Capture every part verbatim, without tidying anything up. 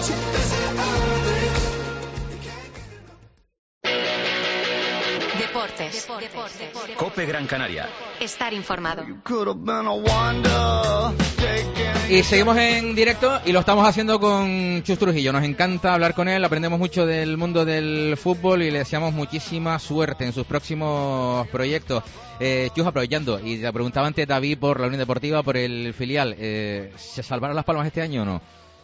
Deportes. Deportes. COPE Gran Canaria. Estar informado. Y seguimos en directo y lo estamos haciendo con Chus Trujillo. Nos encanta hablar con él, aprendemos mucho del mundo del fútbol y le deseamos muchísima suerte en sus próximos proyectos. Eh, Chus, aprovechando, y te preguntaba antes David por la Unión Deportiva, por el filial, eh, ¿se salvaron las Palmas este año o no?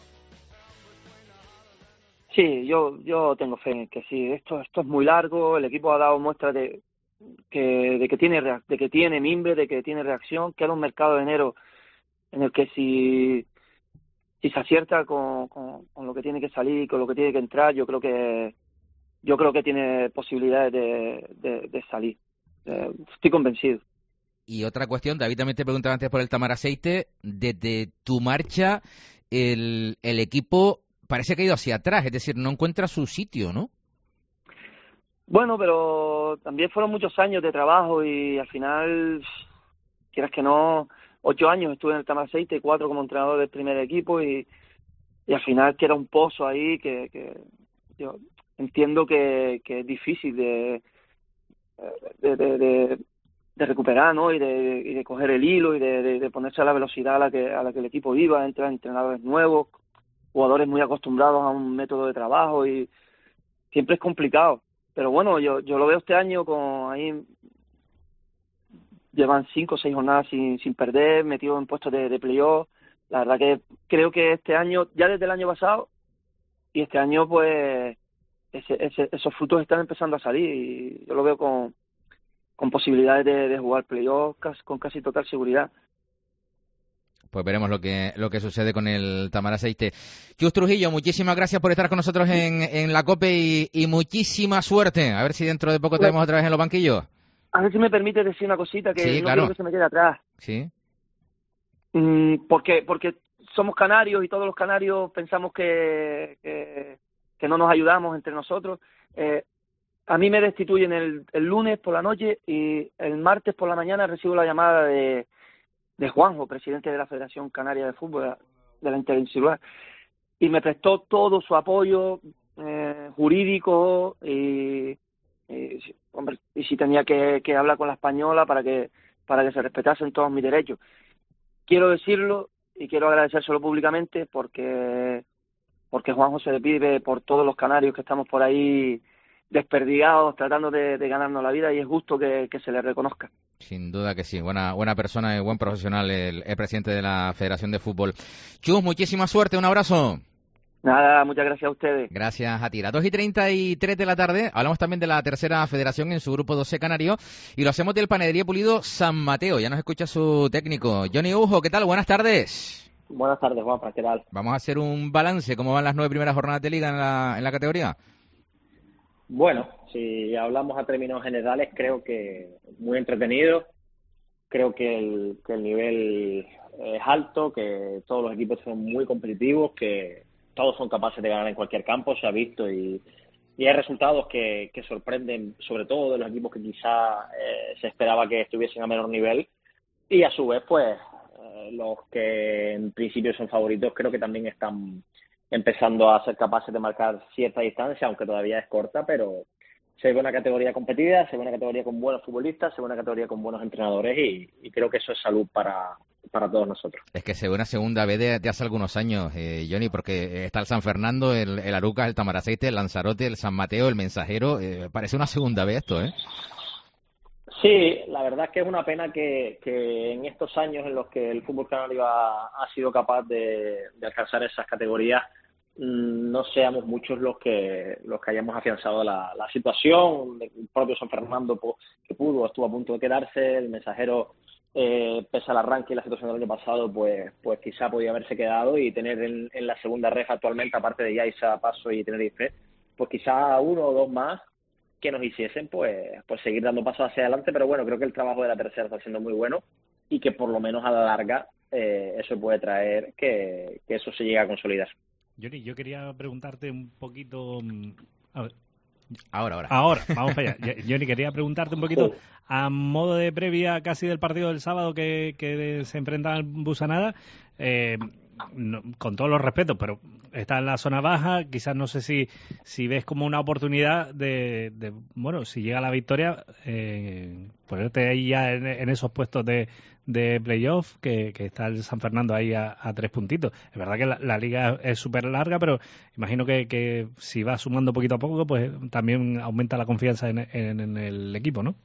Sí, yo yo tengo fe en que sí. Esto esto es muy largo. El equipo ha dado muestras de que de que tiene de que tiene mimbre, de que tiene reacción. Queda un mercado de enero en el que si si se acierta con, con, con lo que tiene que salir, con lo que tiene que entrar, yo creo que yo creo que tiene posibilidades de, de, de salir. Eh, estoy convencido. Y otra cuestión, David también te preguntaba antes por el Tamaraceite. Desde tu marcha, el el equipo parece que ha ido hacia atrás, es decir, no encuentra su sitio, ¿no? Bueno, pero también fueron muchos años de trabajo y al final, quieras que no, ocho años estuve en el Tamaraceite, cuatro como entrenador del primer equipo y, y al final queda un pozo ahí que, que yo entiendo que, que es difícil de, de, de, de, de recuperar, ¿no? Y de, y de coger el hilo y de, de, de ponerse a la velocidad a la que a la que el equipo iba, entran entrenadores nuevos, jugadores muy acostumbrados a un método de trabajo y siempre es complicado. Pero bueno, yo yo lo veo este año con ahí llevan cinco o seis jornadas sin sin perder, metidos en puestos de, de playoff. La verdad que creo que este año, ya desde el año pasado, y este año pues ese, ese, esos frutos están empezando a salir y yo lo veo con, con posibilidades de, de jugar playoff con casi total seguridad. Pues veremos lo que lo que sucede con el Tamaraceite. Chus Trujillo, muchísimas gracias por estar con nosotros en, en la COPE y, y muchísima suerte. A ver si dentro de poco te vemos otra vez en los banquillos. A ver si me permite decir una cosita que sí, no claro. quiero que se me quede atrás. Sí. Mm, porque porque somos canarios y todos los canarios pensamos que, que, que no nos ayudamos entre nosotros. Eh, a mí me destituyen el, el lunes por la noche y el martes por la mañana recibo la llamada de de Juanjo, presidente de la Federación Canaria de Fútbol, de la Interinsular, y me prestó todo su apoyo eh, jurídico y, y, hombre, y si tenía que, que hablar con la española para que para que se respetasen todos mis derechos. Quiero decirlo y quiero agradecérselo públicamente porque porque Juanjo se le pide por todos los canarios que estamos por ahí desperdigados tratando de, de ganarnos la vida y es justo que, que se le reconozca. Sin duda que sí, buena buena persona y buen profesional el, el presidente de la Federación de Fútbol. Chus, muchísima suerte, un abrazo. Nada, muchas gracias a ustedes. Gracias a ti. A dos y treinta y tres de la tarde hablamos también de la tercera federación en su grupo doce canario y lo hacemos del Panadería Pulido San Mateo. Ya nos escucha su técnico. Johnny Ujo, ¿qué tal? Buenas tardes. Buenas tardes, Juanpa, ¿qué tal? Vamos a hacer un balance. ¿Cómo van las nueve primeras jornadas de liga en la, en la categoría? Bueno, si hablamos a términos generales, creo que muy entretenido. Creo que el, que el nivel es alto, que todos los equipos son muy competitivos, que todos son capaces de ganar en cualquier campo, se ha visto, y, y hay resultados que, que sorprenden, sobre todo de los equipos que quizá eh, se esperaba que estuviesen a menor nivel, y a su vez, pues, eh, los que en principio son favoritos creo que también están empezando a ser capaces de marcar cierta distancia, aunque todavía es corta, pero se ve una categoría competida, se ve una categoría con buenos futbolistas, se ve una categoría con buenos entrenadores y, y creo que eso es salud para, para todos nosotros. Es que se ve una segunda vez de, de hace algunos años, eh, Johnny, porque está el San Fernando, el, el Arucas, el Tamaraceite, el Lanzarote, el San Mateo, el Mensajero. Eh, parece una segunda vez esto, ¿eh? Sí, la verdad es que es una pena que, que en estos años en los que el fútbol canario ha, ha sido capaz de, de alcanzar esas categorías, no seamos muchos los que los que hayamos afianzado la, la situación. El propio San Fernando, que pudo, estuvo a punto de quedarse. El Mensajero, eh, pese al arranque y la situación del año pasado, pues pues quizá podía haberse quedado y tener en, en la segunda reja actualmente, aparte de Yaiza, Paso y Tenerife, pues quizá uno o dos más que nos hiciesen pues pues seguir dando pasos hacia adelante. Pero bueno, creo que el trabajo de la tercera está siendo muy bueno y que por lo menos a la larga eh, eso puede traer que, que eso se llegue a consolidar. Johnny, yo quería preguntarte un poquito... A ver. Ahora, ahora. Ahora, vamos para allá. Johnny, quería preguntarte un poquito, a modo de previa casi del partido del sábado que, que se enfrenta al Busanada, eh, no, con todos los respetos, pero está en la zona baja, quizás no sé si si ves como una oportunidad de, de bueno, si llega la victoria, eh, ponerte ahí ya en, en esos puestos de, de playoff, que, que está el San Fernando ahí a, a tres puntitos. Es verdad que la, la liga es súper larga, pero imagino que, que si va sumando poquito a poco, pues también aumenta la confianza en, en, en el equipo, ¿no?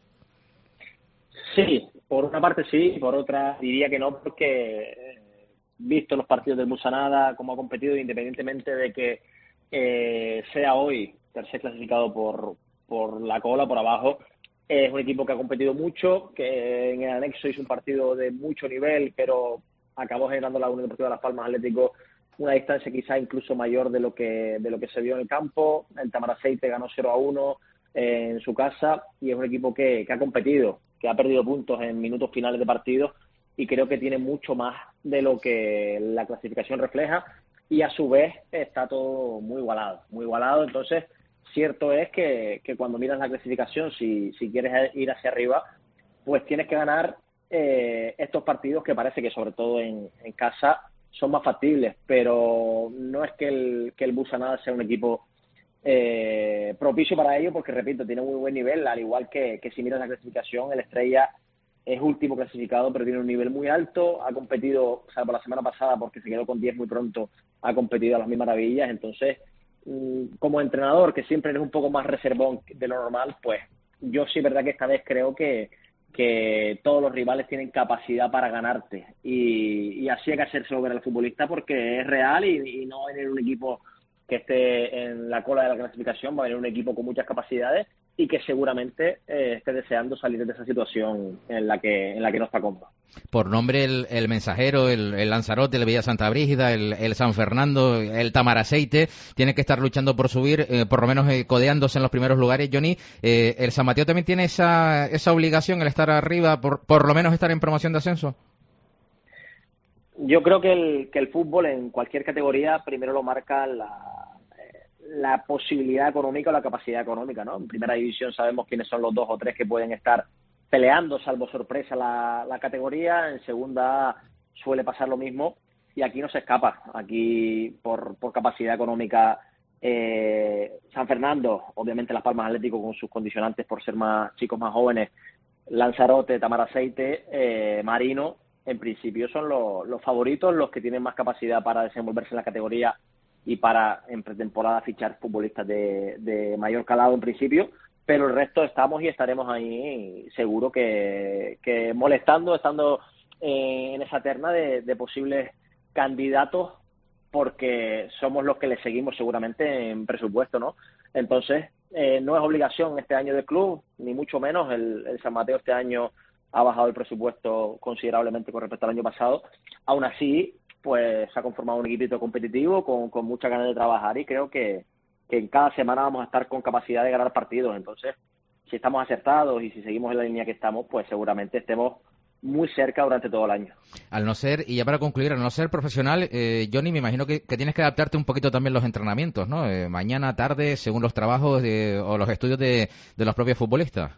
Sí, por una parte sí, por otra diría que no, porque eh, visto los partidos del Busanada, cómo ha competido, independientemente de que eh, sea hoy tercer clasificado por, por la cola, por abajo, es un equipo que ha competido mucho, que en el anexo hizo un partido de mucho nivel, pero acabó generando la Unión Deportiva Las Palmas Atlético una distancia quizá incluso mayor de lo que de lo que se vio en el campo. El Tamaraceite ganó cero a uno eh, en su casa y es un equipo que, que ha competido, que ha perdido puntos en minutos finales de partidos y creo que tiene mucho más de lo que la clasificación refleja y a su vez está todo muy igualado, muy igualado. Entonces, cierto es que, que cuando miras la clasificación, si, si quieres ir hacia arriba, pues tienes que ganar eh, estos partidos que parece que sobre todo en, en casa son más factibles, pero no es que el, que el Busanada sea un equipo eh, propicio para ello, porque repito, tiene muy buen nivel, al igual que, que si miras la clasificación, el Estrella es último clasificado, pero tiene un nivel muy alto, ha competido, o sea, por la semana pasada, porque se quedó con diez muy pronto, ha competido a las mil maravillas. Entonces, como entrenador, que siempre eres un poco más reservón de lo normal, pues yo sí es verdad que esta vez creo que, que todos los rivales tienen capacidad para ganarte y, y así hay que hacérselo ver al futbolista, porque es real y, y no va a venir un equipo que esté en la cola de la clasificación, va a venir un equipo con muchas capacidades y que seguramente eh, esté deseando salir de esa situación en la que en la que no está cómodo. Por nombre, el, el Mensajero, el, el Lanzarote, el Villa Santa Brígida, el, el San Fernando, el Tamaraceite, tienen que estar luchando por subir, eh, por lo menos eh, codeándose en los primeros lugares. Johnny, eh, ¿el San Mateo también tiene esa, esa obligación, el estar arriba, por, por lo menos estar en promoción de ascenso? Yo creo que el, que el fútbol en cualquier categoría primero lo marca la, la posibilidad económica o la capacidad económica, ¿no? En primera división sabemos quiénes son los dos o tres que pueden estar peleando, salvo sorpresa, la, la categoría. En segunda suele pasar lo mismo y aquí no se escapa. Aquí, por, por capacidad económica, eh, San Fernando, obviamente Las Palmas Atlético con sus condicionantes por ser más chicos, más jóvenes, Lanzarote, Tamaraceite, eh, Marino, en principio son los, los favoritos, los que tienen más capacidad para desenvolverse en la categoría y para en pretemporada fichar futbolistas de, de mayor calado en principio, pero el resto estamos y estaremos ahí seguro que, que molestando, estando eh, en esa terna de, de posibles candidatos, porque somos los que le seguimos seguramente en presupuesto, ¿no? Entonces, eh, no es obligación este año del club, ni mucho menos. El, el San Mateo este año ha bajado el presupuesto considerablemente con respecto al año pasado. Aún así, pues se ha conformado un equipito competitivo con, con muchas ganas de trabajar y creo que, que en cada semana vamos a estar con capacidad de ganar partidos. Entonces, si estamos acertados y si seguimos en la línea que estamos, pues seguramente estemos muy cerca durante todo el año. Al no ser, y ya para concluir, al no ser profesional, eh, Johnny, me imagino que, que tienes que adaptarte un poquito también los entrenamientos, ¿no? Eh, mañana, tarde, según los trabajos de, o los estudios de, de los propios futbolistas.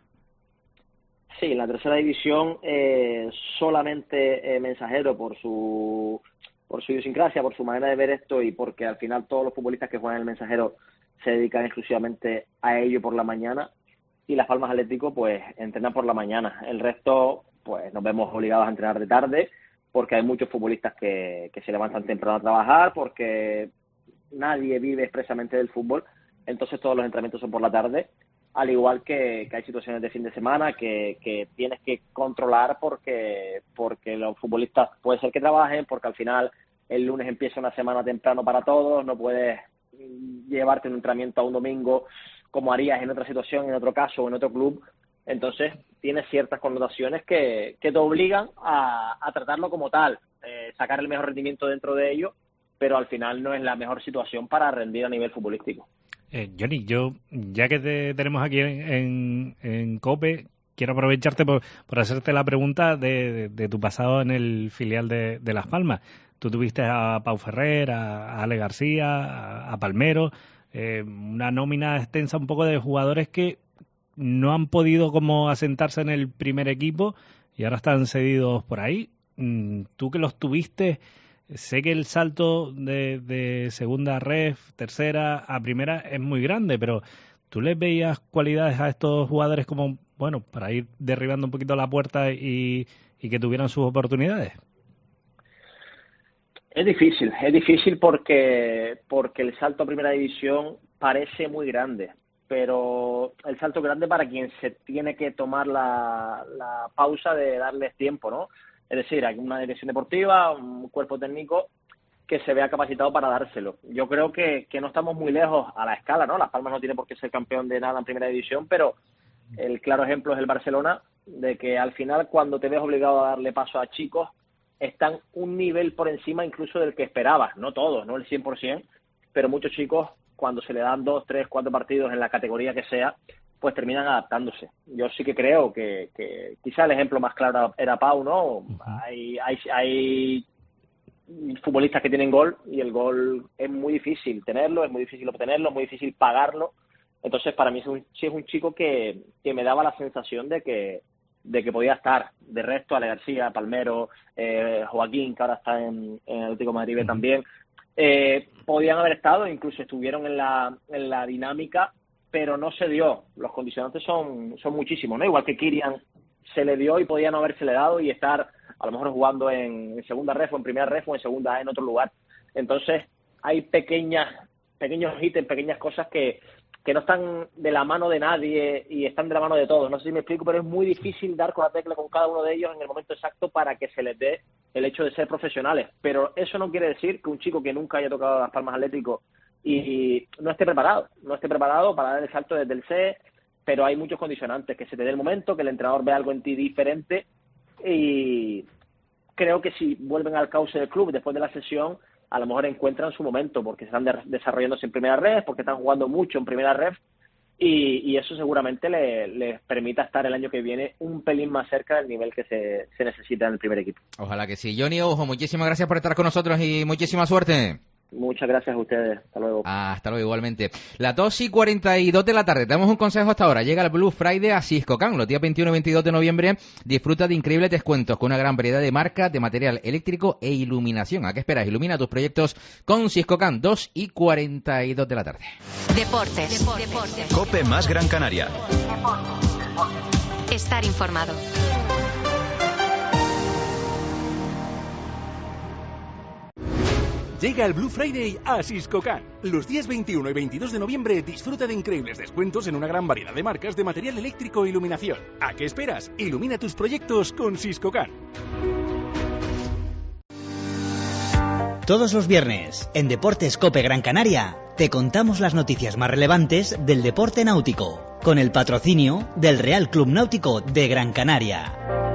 Sí, en la tercera división eh, solamente eh, Mensajero por su por su idiosincrasia, por su manera de ver esto y porque al final todos los futbolistas que juegan en el Mensajero se dedican exclusivamente a ello por la mañana, y Las Palmas Atlético pues entrenan por la mañana. El resto pues nos vemos obligados a entrenar de tarde porque hay muchos futbolistas que, que se levantan temprano a trabajar, porque nadie vive expresamente del fútbol, entonces todos los entrenamientos son por la tarde, al igual que, que hay situaciones de fin de semana que, que tienes que controlar porque porque los futbolistas puede ser que trabajen, porque al final el lunes empieza una semana temprano para todos, no puedes llevarte un entrenamiento a un domingo como harías en otra situación, en otro caso o en otro club. Entonces tienes ciertas connotaciones que, que te obligan a, a tratarlo como tal, eh, sacar el mejor rendimiento dentro de ello, pero al final no es la mejor situación para rendir a nivel futbolístico. Eh, Johnny, yo, ya que te tenemos aquí en, en, en COPE, quiero aprovecharte por, por hacerte la pregunta de, de, de tu pasado en el filial de, de Las Palmas. Tú tuviste a Pau Ferrer, a, a Ale García, a, a Palmero, eh, una nómina extensa un poco de jugadores que no han podido como asentarse en el primer equipo y ahora están cedidos por ahí. Tú que los tuviste, sé que el salto de, de segunda ref, tercera a primera es muy grande, pero ¿tú les veías cualidades a estos jugadores como, bueno, para ir derribando un poquito la puerta y, y que tuvieran sus oportunidades? Es difícil, es difícil porque, porque el salto a primera división parece muy grande, pero el salto es grande para quien se tiene que tomar la, la pausa de darles tiempo, ¿no? Es decir, hay una dirección deportiva, un cuerpo técnico que se vea capacitado para dárselo. Yo creo que, que no estamos muy lejos a la escala, ¿no? Las Palmas no tiene por qué ser campeón de nada en primera división, pero el claro ejemplo es el Barcelona, de que al final cuando te ves obligado a darle paso a chicos, están un nivel por encima incluso del que esperabas, no todos, no el cien por ciento, pero muchos chicos cuando se le dan dos, tres, cuatro partidos en la categoría que sea, pues terminan adaptándose. Yo sí que creo que, que quizá el ejemplo más claro era Pau, ¿no? Uh-huh. Hay, hay, hay futbolistas que tienen gol y el gol es muy difícil tenerlo, es muy difícil obtenerlo, es muy difícil pagarlo. Entonces, para mí es un, sí es un chico que, que me daba la sensación de que de que podía estar. De resto, Ale García, Palmero, eh, Joaquín, que ahora está en, en Atlético de Madrid uh-huh. también, eh, podían haber estado, incluso estuvieron en la, en la dinámica, pero no se dio. Los condicionantes son, son muchísimos, ¿no? Igual que Kirian se le dio y podía no habérsele dado y estar a lo mejor jugando en, en segunda ref o en primera ref o en segunda A en otro lugar. Entonces, hay pequeñas, pequeños ítems, pequeñas cosas que, que no están de la mano de nadie y están de la mano de todos. No sé si me explico, pero es muy difícil dar con la tecla con cada uno de ellos en el momento exacto para que se les dé el hecho de ser profesionales. Pero eso no quiere decir que un chico que nunca haya tocado Las Palmas Atlético y no esté preparado, no esté preparado para dar el salto desde el C, pero hay muchos condicionantes, que se te dé el momento, que el entrenador vea algo en ti diferente, y creo que si vuelven al cauce del club después de la sesión, a lo mejor encuentran su momento, porque se están de- desarrollándose en primera red, porque están jugando mucho en primera red, y, y eso seguramente les le permita estar el año que viene un pelín más cerca del nivel que se, se necesita en el primer equipo. Ojalá que sí. Johnny Ojo, muchísimas gracias por estar con nosotros y muchísima suerte. Muchas gracias a ustedes. Hasta luego. Ah, hasta luego, igualmente. Las dos y cuarenta y dos de la tarde. Te damos un consejo hasta ahora. Llega el Blue Friday a Siscocan. Los días veintiuno y veintidós de noviembre disfruta de increíbles descuentos con una gran variedad de marcas, de material eléctrico e iluminación. ¿A qué esperas? Ilumina tus proyectos con Siscocan. dos y cuarenta y dos de la tarde. Deportes. Deportes. COPE más Gran Canaria. Estar informado. Llega el Blue Friday a Siscocan. Los días veintiuno y veintidós de noviembre disfruta de increíbles descuentos en una gran variedad de marcas de material eléctrico e iluminación. ¿A qué esperas? Ilumina tus proyectos con Siscocan. Todos los viernes, en Deportes COPE Gran Canaria, te contamos las noticias más relevantes del deporte náutico, con el patrocinio del Real Club Náutico de Gran Canaria.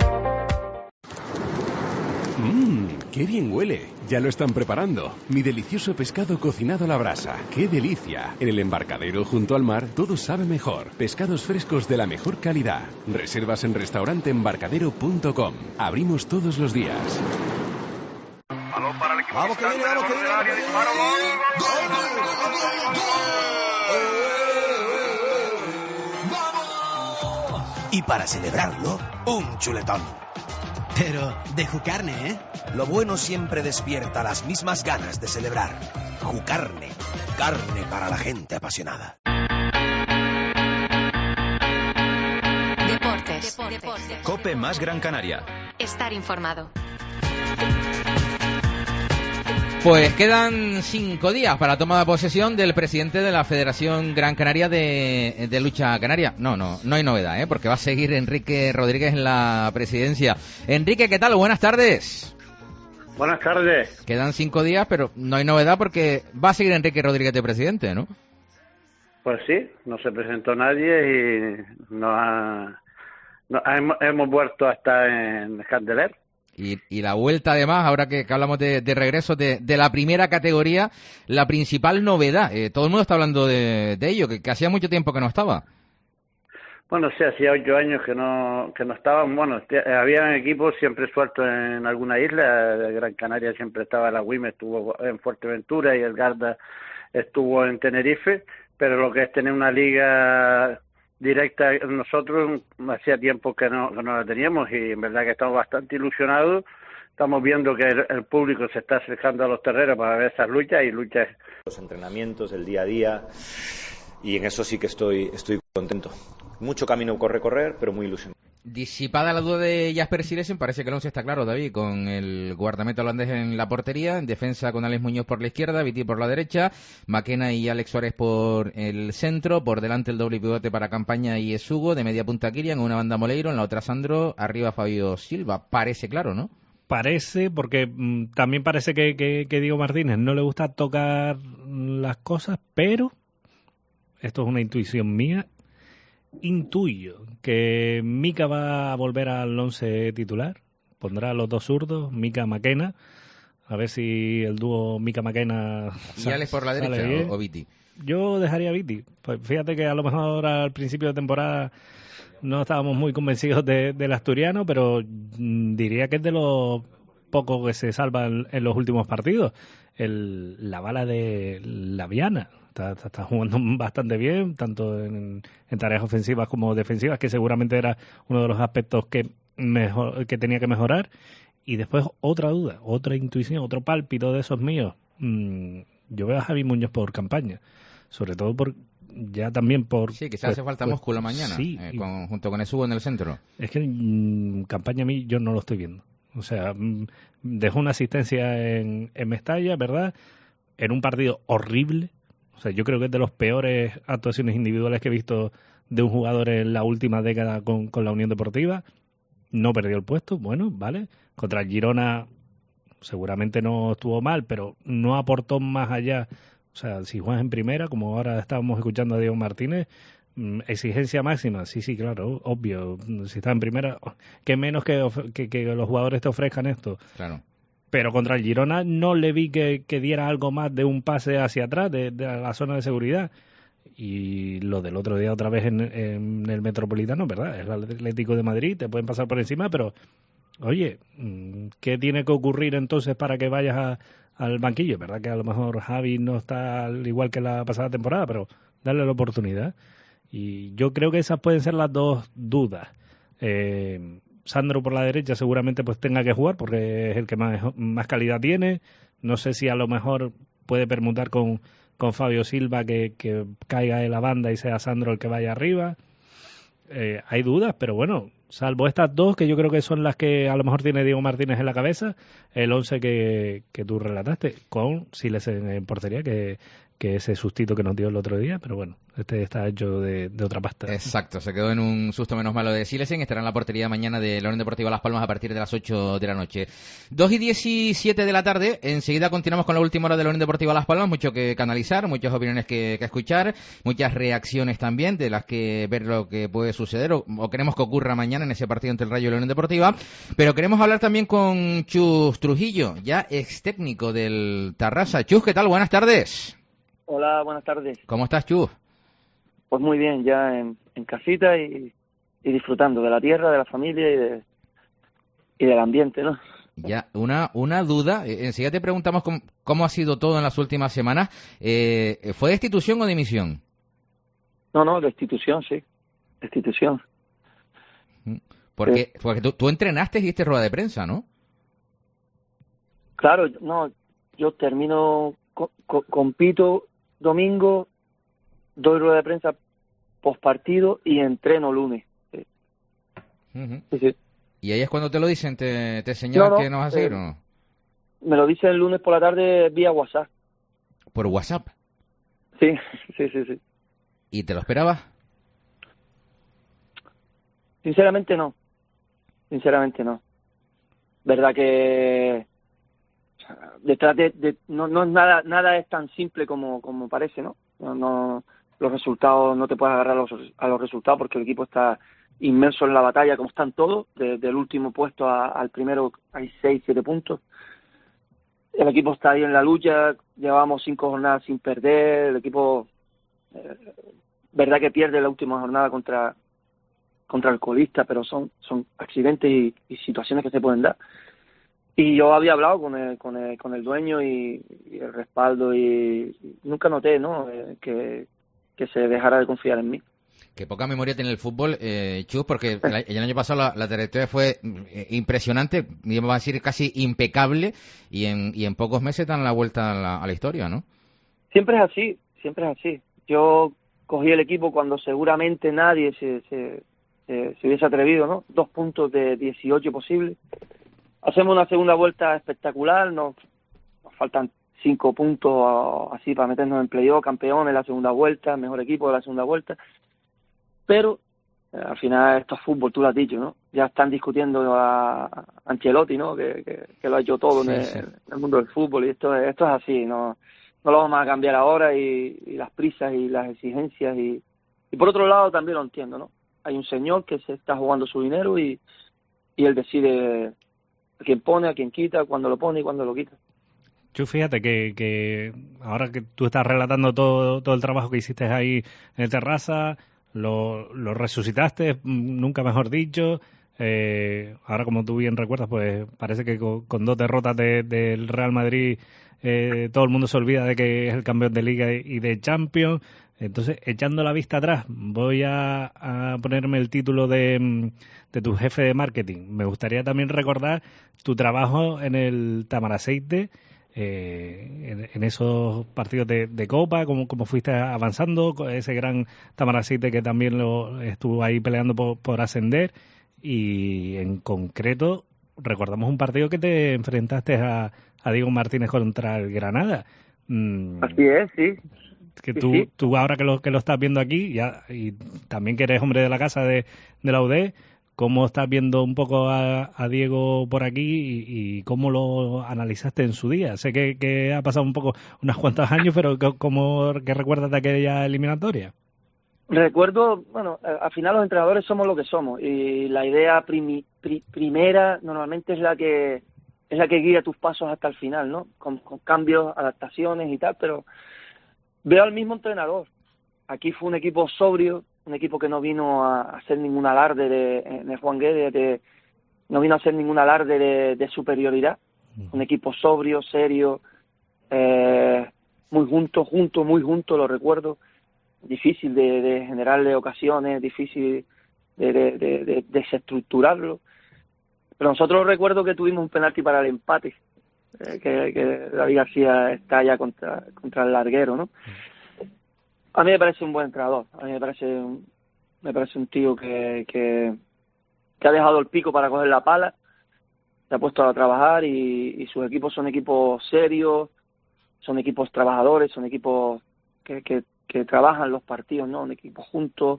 Mmm, qué bien huele. Ya lo están preparando. Mi delicioso pescado cocinado a la brasa. ¡Qué delicia! En el embarcadero junto al mar todo sabe mejor. Pescados frescos de la mejor calidad. Reservas en restaurante embarcadero punto com. Abrimos todos los días. Balón para el equipo. Vamos que viene, vamos que viene. Disparo, gol. Y para celebrarlo, un chuletón. Pero de Jucarne, ¿eh? Lo bueno siempre despierta las mismas ganas de celebrar. Jucarne, carne para la gente apasionada. Deportes. Deportes. COPE más Gran Canaria. Estar informado. Pues quedan cinco días para la toma de posesión del presidente de la Federación Gran Canaria de, de Lucha Canaria. No, no, no hay novedad, ¿eh? Porque va a seguir Enrique Rodríguez en la presidencia. Enrique, ¿qué tal? Buenas tardes. Buenas tardes. Quedan cinco días, pero no hay novedad porque va a seguir Enrique Rodríguez de presidente, ¿no? Pues sí, no se presentó nadie y nos ha, nos hemos, hemos vuelto a estar en Candeler. Y, y la vuelta, además, ahora que, que hablamos de, de regreso de, de la primera categoría, la principal novedad. Eh, todo el mundo está hablando de, de ello, que, que hacía mucho tiempo que no estaba. Bueno, sí, hacía ocho años que no que no estaban. Bueno, había equipos siempre sueltos en alguna isla. Gran Canaria siempre estaba, la U I M estuvo en Fuerteventura y el Garda estuvo en Tenerife, pero lo que es tener una liga directa, nosotros hacía tiempo que no, que no la teníamos y en verdad que estamos bastante ilusionados estamos viendo que el, el público se está acercando a los terrenos para ver esas luchas y luchas. Los entrenamientos, el día a día, y en eso sí que estoy, estoy contento. Mucho camino por recorrer, pero muy ilusionado. Disipada la duda de Jasper Silesen, parece que el once está claro, David, con el guardameta holandés en la portería, en defensa con Alex Muñoz por la izquierda, Viti por la derecha, Maquena y Alex Suárez por el centro, por delante el doble pivote para Campaña y Esugo, de media punta Kirian, en una banda Moleiro, en la otra Sandro, arriba Fabio Silva. Parece claro, ¿no? Parece, porque mmm, también parece que, que, que Diego Martínez no le gusta tocar las cosas, pero esto es una intuición mía. Intuyo que Mika va a volver al once titular, pondrá a los dos zurdos, Mika Maquena, a ver si el dúo Mika Maquena ¿Y Alex por la derecha o, o Viti? Yo dejaría a Viti. Pues fíjate que a lo mejor al principio de temporada no estábamos muy convencidos de, del asturiano, pero mm, diría que es de los pocos que se salvan en los últimos partidos. El, la bala de Laviana Está, está, está jugando bastante bien, tanto en, en tareas ofensivas como defensivas, que seguramente era uno de los aspectos que, mejor, que tenía que mejorar. Y después otra duda, otra intuición, otro pálpito de esos míos. Mm, yo veo a Javi Muñoz por Campaña, sobre todo por ya también por... Sí, quizás pues, hace falta pues, músculo mañana, sí, eh, con, junto con Esugo en el centro. Es que mm, Campaña a mí yo no lo estoy viendo. O sea, mm, dejó una asistencia en, en Mestalla, ¿verdad? En un partido horrible. O sea, yo creo que es de las peores actuaciones individuales que he visto de un jugador en la última década con, con la Unión Deportiva. No perdió el puesto, bueno, vale. Contra el Girona seguramente no estuvo mal, pero no aportó más allá. O sea, si juegas en primera, como ahora estábamos escuchando a Diego Martínez, exigencia máxima, sí, sí, claro, obvio. Si estás en primera, qué menos que, que, que los jugadores te ofrezcan esto. Claro. Pero contra el Girona no le vi que, que diera algo más de un pase hacia atrás, de, de la zona de seguridad. Y lo del otro día otra vez en, en el Metropolitano, ¿verdad? Es el Atlético de Madrid, te pueden pasar por encima, pero, oye, ¿qué tiene que ocurrir entonces para que vayas a, al banquillo? ¿Verdad que a lo mejor Javi no está al igual que la pasada temporada, pero darle la oportunidad? Y yo creo que esas pueden ser las dos dudas. Eh... Sandro por la derecha seguramente pues tenga que jugar porque es el que más, más calidad tiene. No sé si a lo mejor puede permutar con, con Fabio Silva que, que caiga en la banda y sea Sandro el que vaya arriba. Eh, hay dudas, pero bueno, salvo estas dos que yo creo que son las que a lo mejor tiene Diego Martínez en la cabeza, el once que, que tú relataste, con Siles en, en portería, que, que ese sustito que nos dio el otro día, pero bueno, este está hecho de, de otra pasta. Exacto, se quedó en un susto menos malo de Silesen, estará en la portería mañana de la Unión Deportiva Las Palmas a partir de las ocho de la noche. dos y diecisiete de la tarde, enseguida continuamos con la última hora de la Unión Deportiva Las Palmas, mucho que canalizar, muchas opiniones que, que escuchar, muchas reacciones también de las que ver lo que puede suceder o, o queremos que ocurra mañana en ese partido entre el Rayo y la Unión Deportiva, pero queremos hablar también con Chus Trujillo, ya ex técnico del Tarrasa. Chus, ¿qué tal? Buenas tardes. Hola, buenas tardes. ¿Cómo estás, Chus? Pues muy bien, ya en, en casita y, y disfrutando de la tierra, de la familia y, de, y del ambiente, ¿no? Ya, una una duda. Eh, enseguida te preguntamos cómo, cómo ha sido todo en las últimas semanas. Eh, ¿Fue destitución o dimisión? No, no, destitución, sí. Destitución. Porque, porque tú, tú entrenaste y diste rueda de prensa, ¿no? Claro, no, yo termino, co, co, compito domingo, doy rueda de prensa postpartido y entreno lunes. Sí. Uh-huh. Sí, sí. ¿Y ahí es cuando te lo dicen? ¿Te, te señalan no, no, que no vas a eh, ir o no? Me lo dicen el lunes por la tarde vía WhatsApp. ¿Por WhatsApp? Sí, sí, sí, sí. ¿Y te lo esperabas? Sinceramente no. Sinceramente no. Verdad que detrás de, de no, no es nada nada es tan simple como como parece, ¿no? No, no los resultados, no te puedes agarrar a los, a los resultados porque el equipo está inmerso en la batalla como están todos, desde de el último puesto a, al primero hay seis, siete puntos. El equipo está ahí en la lucha, llevamos cinco jornadas sin perder, el equipo eh, verdad que pierde la última jornada contra contra el colista, pero son son accidentes y, y situaciones que se pueden dar. Y yo había hablado con el con el, con el dueño y, y el respaldo y, y nunca noté, ¿no? Eh, que, que se dejara de confiar en mí. Qué poca memoria tiene el fútbol, eh, Chus, porque el, el año pasado la, la trayectoria fue eh, impresionante, íbamos a decir casi impecable, y en, y en pocos meses dan la vuelta a la, a la historia, ¿no? Siempre es así, siempre es así. Yo cogí el equipo cuando seguramente nadie se, se, se, se hubiese atrevido, ¿no? Dos puntos de dieciocho posibles. Hacemos una segunda vuelta espectacular, nos, nos faltan cinco puntos así para meternos en playoff, campeones en la segunda vuelta, mejor equipo de la segunda vuelta. Pero eh, al final esto es fútbol, tú lo has dicho, ¿no? Ya están discutiendo a, a Ancelotti, ¿no? Que, que, que lo ha hecho todo sí, en, el, sí. en el mundo del fútbol, y esto, esto es así, no no lo vamos a cambiar ahora, y, y las prisas y las exigencias, y, y por otro lado también lo entiendo, ¿no? Hay un señor que se está jugando su dinero y, y él decide a quién pone, a quién quita, cuándo lo pone y cuándo lo quita. Tú fíjate que, que ahora que tú estás relatando todo, todo el trabajo que hiciste ahí en el Terrassa, lo, lo resucitaste, nunca mejor dicho. Eh, ahora, como tú bien recuerdas, pues parece que con, con dos derrotas de, del Real Madrid eh, todo el mundo se olvida de que es el campeón de Liga y de Champions. Entonces, echando la vista atrás, voy a, a ponerme el título de, de tu jefe de marketing. Me gustaría también recordar tu trabajo en el Tamaraceite, eh, en, en esos partidos de, de Copa, cómo, cómo fuiste avanzando, ese gran Tamaraceite que también lo estuvo ahí peleando por, por ascender. Y en concreto, recordamos un partido que te enfrentaste a, a Diego Martínez contra el Granada. Mm. Así es, sí. Que tú, sí, sí. tú ahora que lo que lo estás viendo aquí, ya y también que eres hombre de la casa de, de la U D, ¿cómo estás viendo un poco a, a Diego por aquí y, y cómo lo analizaste en su día? Sé que, que ha pasado un poco, unos cuantos años, pero ¿cómo que recuerdas de aquella eliminatoria? Recuerdo, bueno, al final los entrenadores somos lo que somos, y la idea primi, pri, primera normalmente es la que es la que guía tus pasos hasta el final, ¿no? Con, con cambios, adaptaciones y tal, pero veo al mismo entrenador. Aquí fue un equipo sobrio, un equipo que no vino a hacer ningún alarde de, de Juan Guedes, de, no vino a hacer ningún alarde de, de superioridad. Un equipo sobrio, serio, eh, muy junto, junto, muy junto, lo recuerdo. Difícil de, de generarle ocasiones, difícil de, de, de, de desestructurarlo. Pero nosotros recuerdo que tuvimos un penalti para el empate, eh, que, que David García estalla contra, contra el larguero, ¿no? A mí me parece un buen entrenador, a mí me parece un, me parece un tío que, que, que ha dejado el pico para coger la pala, se ha puesto a trabajar, y, y sus equipos son equipos serios, son equipos trabajadores, son equipos que, que que trabajan los partidos, ¿no? Un equipo juntos,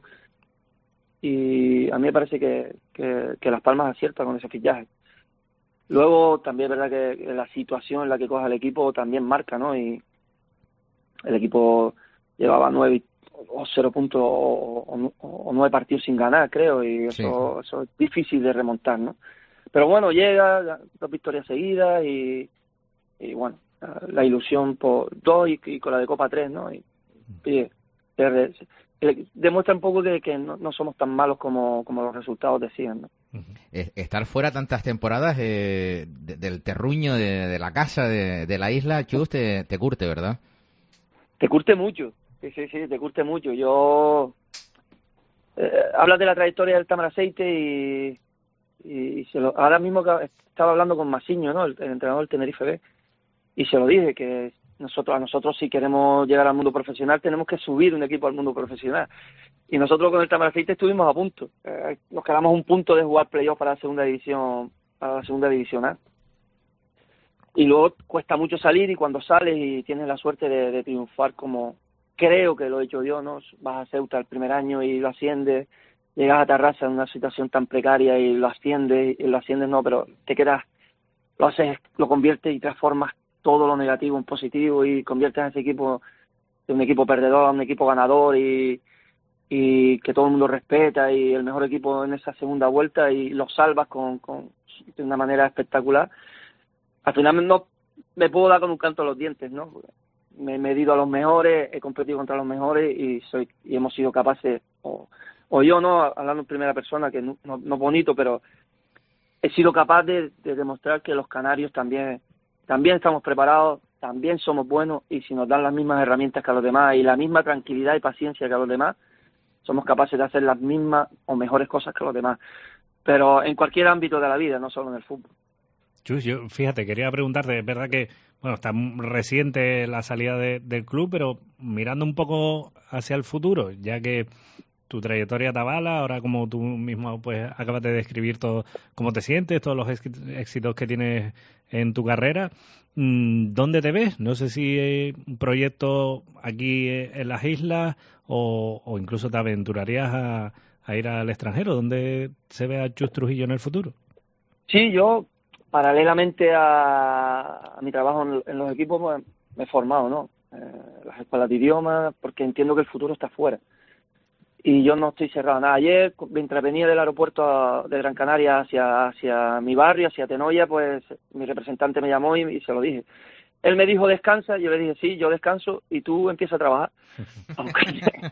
y a mí me parece que, que, que Las Palmas acierta con ese fichaje. Luego también es verdad que la situación en la que coja el equipo también marca, ¿no? Y el equipo llevaba nueve o cero puntos o, o, o nueve partidos sin ganar, creo, y eso, sí. eso es difícil de remontar, ¿no? Pero bueno, llega, dos victorias seguidas, y, y bueno, la ilusión por dos, y, y con la de Copa tres, ¿no? Y, y demuestra un poco de que no, no somos tan malos como, como los resultados decían, ¿no? Estar fuera tantas temporadas eh, de, del terruño, de, de la casa, de, de la isla, Chus, te, te curte, ¿verdad? Te curte mucho, sí, sí, sí, te curte mucho. Yo... Eh, hablas de la trayectoria del Tamaraceite y, y, y se lo, ahora mismo estaba hablando con Masiño, ¿no? El, el entrenador del Tenerife B, y se lo dije, que nosotros a nosotros si queremos llegar al mundo profesional tenemos que subir un equipo al mundo profesional, y nosotros con el Tamaraceite estuvimos a punto, eh, nos quedamos un punto de jugar playoff para la segunda división, para la segunda divisional, y luego cuesta mucho salir, y cuando sales y tienes la suerte de, de triunfar como creo que lo he hecho yo, ¿no? Vas a Ceuta el primer año y lo asciendes, llegas a Tarrasa en una situación tan precaria y lo asciendes, y lo asciendes no, pero te quedas, lo haces, lo conviertes y transformas todo lo negativo en positivo, y conviertes a ese equipo de un equipo perdedor a un equipo ganador, y, y que todo el mundo respeta, y el mejor equipo en esa segunda vuelta, y lo salvas con, con de una manera espectacular. Al final no me puedo dar con un canto a los dientes, ¿no? Me he medido a los mejores, he competido contra los mejores, y soy y hemos sido capaces, o, o yo no, hablando en primera persona, que no, no, no bonito, pero he sido capaz de, de demostrar que los canarios también también estamos preparados, también somos buenos, y si nos dan las mismas herramientas que a los demás y la misma tranquilidad y paciencia que a los demás, somos capaces de hacer las mismas o mejores cosas que los demás. Pero en cualquier ámbito de la vida, no solo en el fútbol. Chus, yo, fíjate, quería preguntarte, es verdad que, bueno, está reciente la salida de, del club, pero mirando un poco hacia el futuro, ya que tu trayectoria te avala, ahora como tú mismo pues acabas de describir todo, cómo te sientes, todos los éxitos que tienes en tu carrera, ¿dónde te ves? No sé si hay un proyecto aquí en las islas o, o incluso te aventurarías a, a ir al extranjero. ¿Dónde se ve a Chus Trujillo en el futuro? Sí, yo paralelamente a, a mi trabajo en, en los equipos pues, me he formado, ¿no? Eh, las escuelas de idiomas, porque entiendo que el futuro está fuera. Y yo no estoy cerrado nada. Ayer, mientras venía del aeropuerto de Gran Canaria hacia hacia mi barrio, hacia Tenoya, pues mi representante me llamó y, y se lo dije. Él me dijo, descansa, yo le dije, sí, yo descanso y tú empiezas a trabajar. A buscar,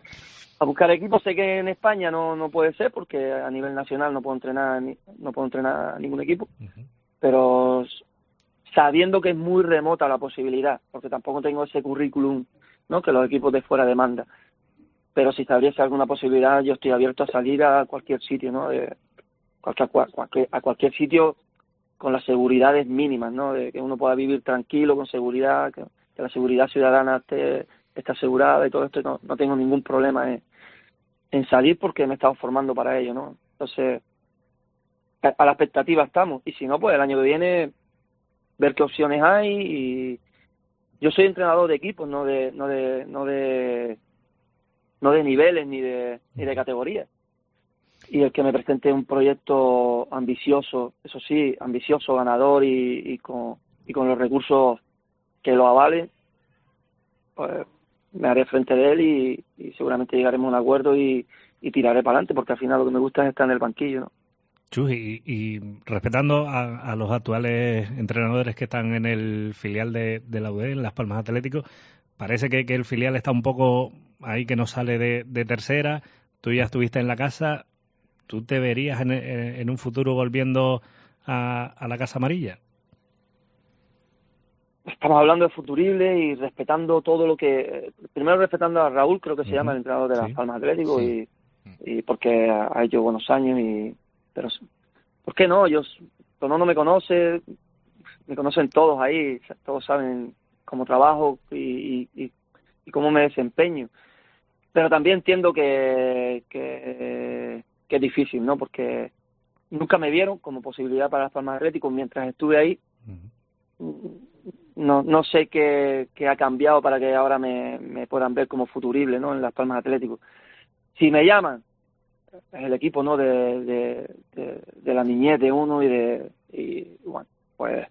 a buscar equipos. Sé que en España no no puede ser porque a nivel nacional no puedo entrenar ni, no puedo entrenar a ningún equipo. Uh-huh. Pero sabiendo que es muy remota la posibilidad, porque tampoco tengo ese currículum, ¿no?, que los equipos de fuera demandan. Pero si se abriese alguna posibilidad, yo estoy abierto a salir a cualquier sitio, ¿no? De cualquier, cualquier, a cualquier sitio con las seguridades mínimas, ¿no? De que uno pueda vivir tranquilo, con seguridad, que, que la seguridad ciudadana esté, esté asegurada y todo esto. No, no tengo ningún problema en, en salir porque me he estado formando para ello, ¿no? Entonces, a, a la expectativa estamos. Y si no, pues el año que viene, ver qué opciones hay. Y yo soy entrenador de equipos, no de... no de, no de no de niveles ni de ni de categorías. Y el que me presente un proyecto ambicioso, eso sí, ambicioso, ganador y, y con y con los recursos que lo avalen, pues me haré frente de él y, y seguramente llegaremos a un acuerdo y, y tiraré para adelante, porque al final lo que me gusta es estar en el banquillo, ¿no? Chus, y, y respetando a, a los actuales entrenadores que están en el filial de, de la U D, en Las Palmas Atlético, parece que, que el filial está un poco ahí, que no sale de, de tercera. Tú ya estuviste en la casa. ¿Tú te verías en, en un futuro volviendo a, a la Casa Amarilla? Estamos hablando de futurible y respetando todo lo que... Primero respetando a Raúl, creo que se uh-huh. llama el entrenador de Las sí. Palmas Atlético, sí. y, y porque ha hecho buenos años. y Pero, ¿por qué no? Yo, Tono no me conoce, me conocen todos ahí, todos saben cómo trabajo y, y, y cómo me desempeño. Pero también entiendo que, que, que es difícil, ¿no? Porque nunca me vieron como posibilidad para Las Palmas Atlético mientras estuve ahí. Uh-huh. No no sé qué, qué ha cambiado para que ahora me, me puedan ver como futurible, ¿no?, en Las Palmas Atlético. Si me llaman, es el equipo, ¿no?, de, de, de, de la niñez de uno y de... Y, bueno, pues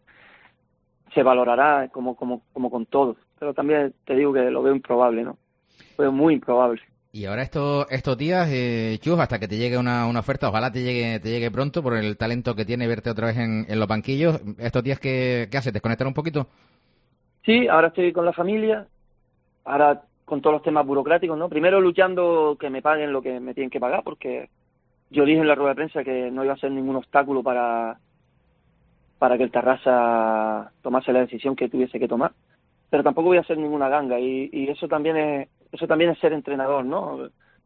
se valorará como como como con todo, pero también te digo que lo veo improbable, ¿no? Lo veo muy improbable. Y ahora estos estos días, eh, Chus, hasta que te llegue una, una oferta, ojalá te llegue te llegue pronto por el talento que tiene verte otra vez en, en los banquillos. Estos días, ¿qué, qué haces? ¿Desconectar un poquito? Sí, ahora estoy con la familia, ahora con todos los temas burocráticos, ¿no? Primero luchando que me paguen lo que me tienen que pagar, porque yo dije en la rueda de prensa que no iba a ser ningún obstáculo para para que el Tarrasa tomase la decisión que tuviese que tomar, pero tampoco voy a hacer ninguna ganga, y, y eso también es eso también es ser entrenador, ¿no?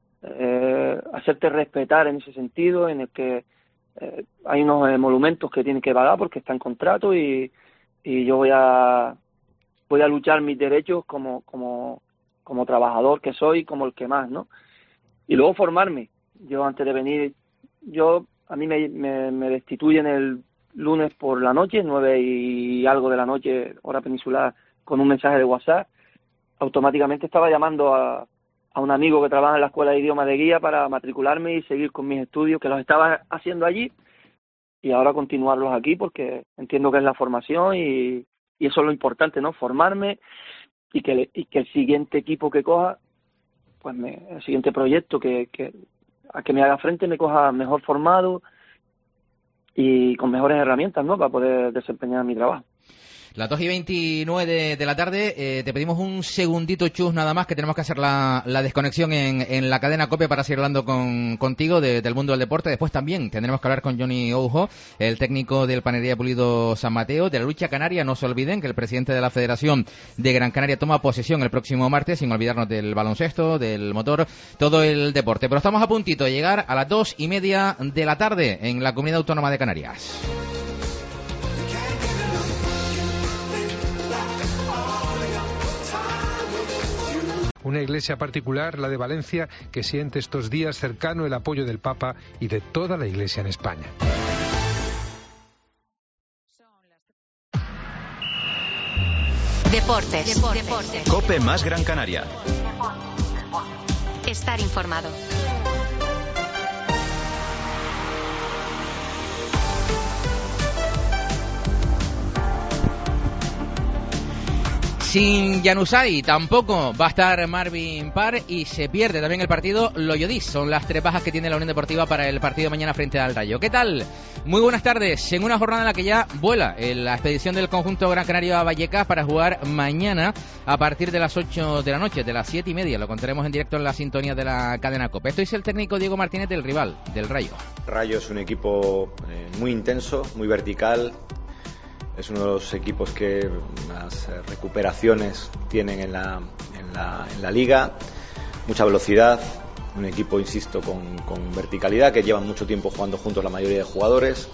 Eh, hacerte respetar en ese sentido, en el que eh, hay unos emolumentos que tienen que pagar porque está en contrato, y, y yo voy a voy a luchar mis derechos como como como trabajador que soy, como el que más, ¿no? Y luego formarme. Yo antes de venir, yo a mí me, me, me destituyen el lunes por la noche, nueve y algo de la noche, hora peninsular, con un mensaje de WhatsApp. Automáticamente estaba llamando a, a un amigo que trabaja en la Escuela de Idiomas de Guía para matricularme y seguir con mis estudios, que los estaba haciendo allí, y ahora continuarlos aquí, porque entiendo que es la formación, y, y eso es lo importante, ¿no? Formarme, y que, y que el siguiente equipo que coja, pues me, el siguiente proyecto que, que a que me haga frente me coja mejor formado y con mejores herramientas, ¿no?, para poder desempeñar mi trabajo. Las dos y veintinueve de, de la tarde, eh, te pedimos un segundito, Chus, nada más, que tenemos que hacer la, la desconexión en, en la cadena COPE para seguir hablando con, contigo de, del mundo del deporte. Después también tendremos que hablar con Johnny Oujo, el técnico del Panería Pulido San Mateo, de la lucha canaria. No se olviden que el presidente de la Federación de Gran Canaria toma posesión el próximo martes, sin olvidarnos del baloncesto, del motor, todo el deporte. Pero estamos a puntito de llegar a las dos y media de la tarde en la Comunidad Autónoma de Canarias. Una iglesia particular, la de Valencia, que siente estos días cercano el apoyo del Papa y de toda la iglesia en España. Deportes. Deportes. COPE más Gran Canaria. Estar informado. Sin Januzaj tampoco va a estar Marvin Parr y se pierde también el partido Loyodis. Son las tres bajas que tiene la Unión Deportiva para el partido de mañana frente al Rayo. ¿Qué tal? Muy buenas tardes. En una jornada en la que ya vuela la expedición del conjunto Gran Canaria a Vallecas para jugar mañana a partir de las ocho de la noche, de las siete y media. Lo contaremos en directo en la sintonía de la cadena COPE. Esto es el técnico Diego Martínez del rival, del Rayo. Rayo es un equipo eh, muy intenso, muy vertical. Es uno de los equipos que más recuperaciones tienen en la, en la, en la liga, mucha velocidad, un equipo, insisto, con, con verticalidad, que llevan mucho tiempo jugando juntos la mayoría de jugadores,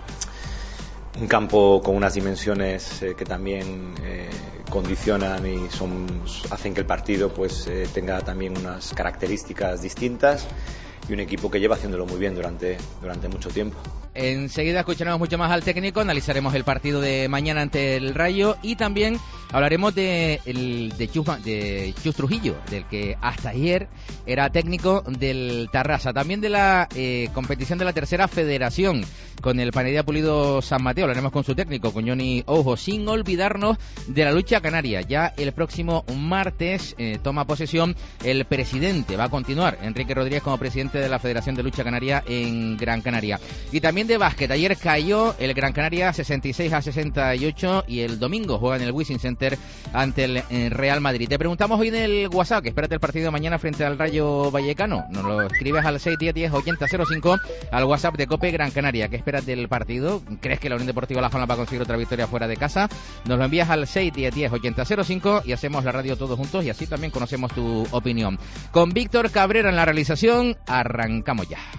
un campo con unas dimensiones eh, que también eh, condicionan y son, hacen que el partido pues eh, tenga también unas características distintas, y un equipo que lleva haciéndolo muy bien durante, durante mucho tiempo. Enseguida escucharemos mucho más al técnico, analizaremos el partido de mañana ante el Rayo y también hablaremos de, el, de, Chus, de Chus Trujillo, del que hasta ayer era técnico del Tarrasa. También de la eh, competición de la tercera federación con el Panería Pulido San Mateo. Hablaremos con su técnico, con Johnny Oujo, sin olvidarnos de la lucha canaria. Ya el próximo martes eh, toma posesión el presidente. Va a continuar Enrique Rodríguez como presidente de la Federación de Lucha Canaria en Gran Canaria. Y también de básquet. Ayer cayó el Gran Canaria sesenta y seis a sesenta y ocho y el domingo juega en el Wizzing Center ante el eh, Real Madrid. Te preguntamos hoy en el WhatsApp que espérate el partido de mañana frente al Rayo Vallecano. Nos lo escribes al seis diez diez ochenta cero cinco al WhatsApp de COPE Gran Canaria. ¿Qué esperas del partido? ¿Crees que la Unión Deportiva La Palma va a conseguir otra victoria fuera de casa? Nos lo envías al seis diez diez ochenta cero cinco y hacemos la radio todos juntos y así también conocemos tu opinión. Con Víctor Cabrera en la realización, arrancamos ya.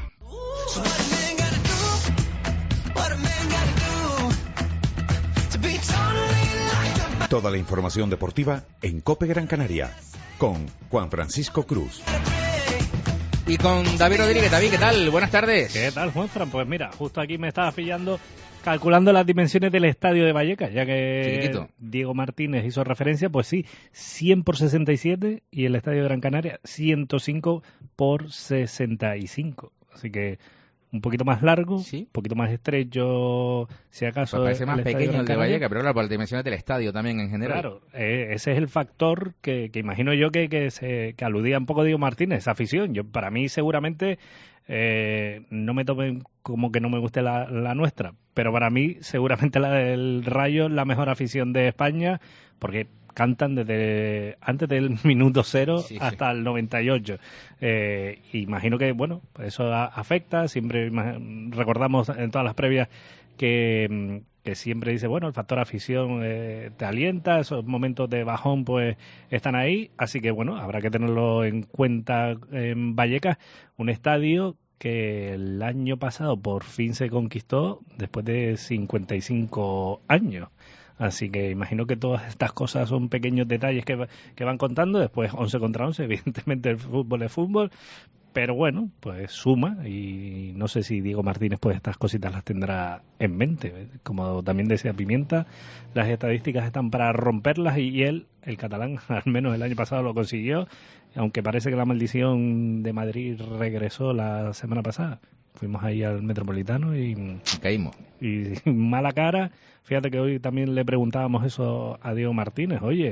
Toda la información deportiva en COPE Gran Canaria con Juan Francisco Cruz. Y con David Rodríguez. David, ¿qué tal? Buenas tardes. ¿Qué tal, Juanfran? Pues mira, justo aquí me estaba pillando calculando las dimensiones del estadio de Vallecas, ya que Chiquitito. Diego Martínez hizo referencia, pues sí, cien por sesenta y siete y el estadio de Gran Canaria ciento cinco por sesenta y cinco. Así que un poquito más largo, ¿sí? Un poquito más estrecho, si acaso. Pues parece más pequeño el de Vallecas, pero claro, por las dimensiones del estadio también en general. Claro, eh, ese es el factor que, que imagino yo que, que, se, que aludía un poco Diego Martínez, esa afición. Yo, para mí, seguramente, eh, no me tomen como que no me guste la, la nuestra, pero para mí, seguramente la del Rayo es la mejor afición de España, porque cantan desde antes del minuto cero sí, hasta sí. el noventa y ocho. Eh, imagino que, bueno, eso afecta. Siempre recordamos en todas las previas que, que siempre dice, bueno, el factor afición eh, te alienta, esos momentos de bajón pues están ahí. Así que, bueno, habrá que tenerlo en cuenta en Vallecas, un estadio que el año pasado por fin se conquistó después de cincuenta y cinco años. Así que imagino que todas estas cosas son pequeños detalles que, que van contando. Después once contra once, evidentemente el fútbol es fútbol, pero bueno, pues suma, y no sé si Diego Martínez pues estas cositas las tendrá en mente. Como también decía Pimienta, las estadísticas están para romperlas y él, el catalán, al menos el año pasado lo consiguió, aunque parece que la maldición de Madrid regresó la semana pasada. Fuimos ahí al Metropolitano y caímos. Y mala cara. Fíjate que hoy también le preguntábamos eso a Diego Martínez. Oye,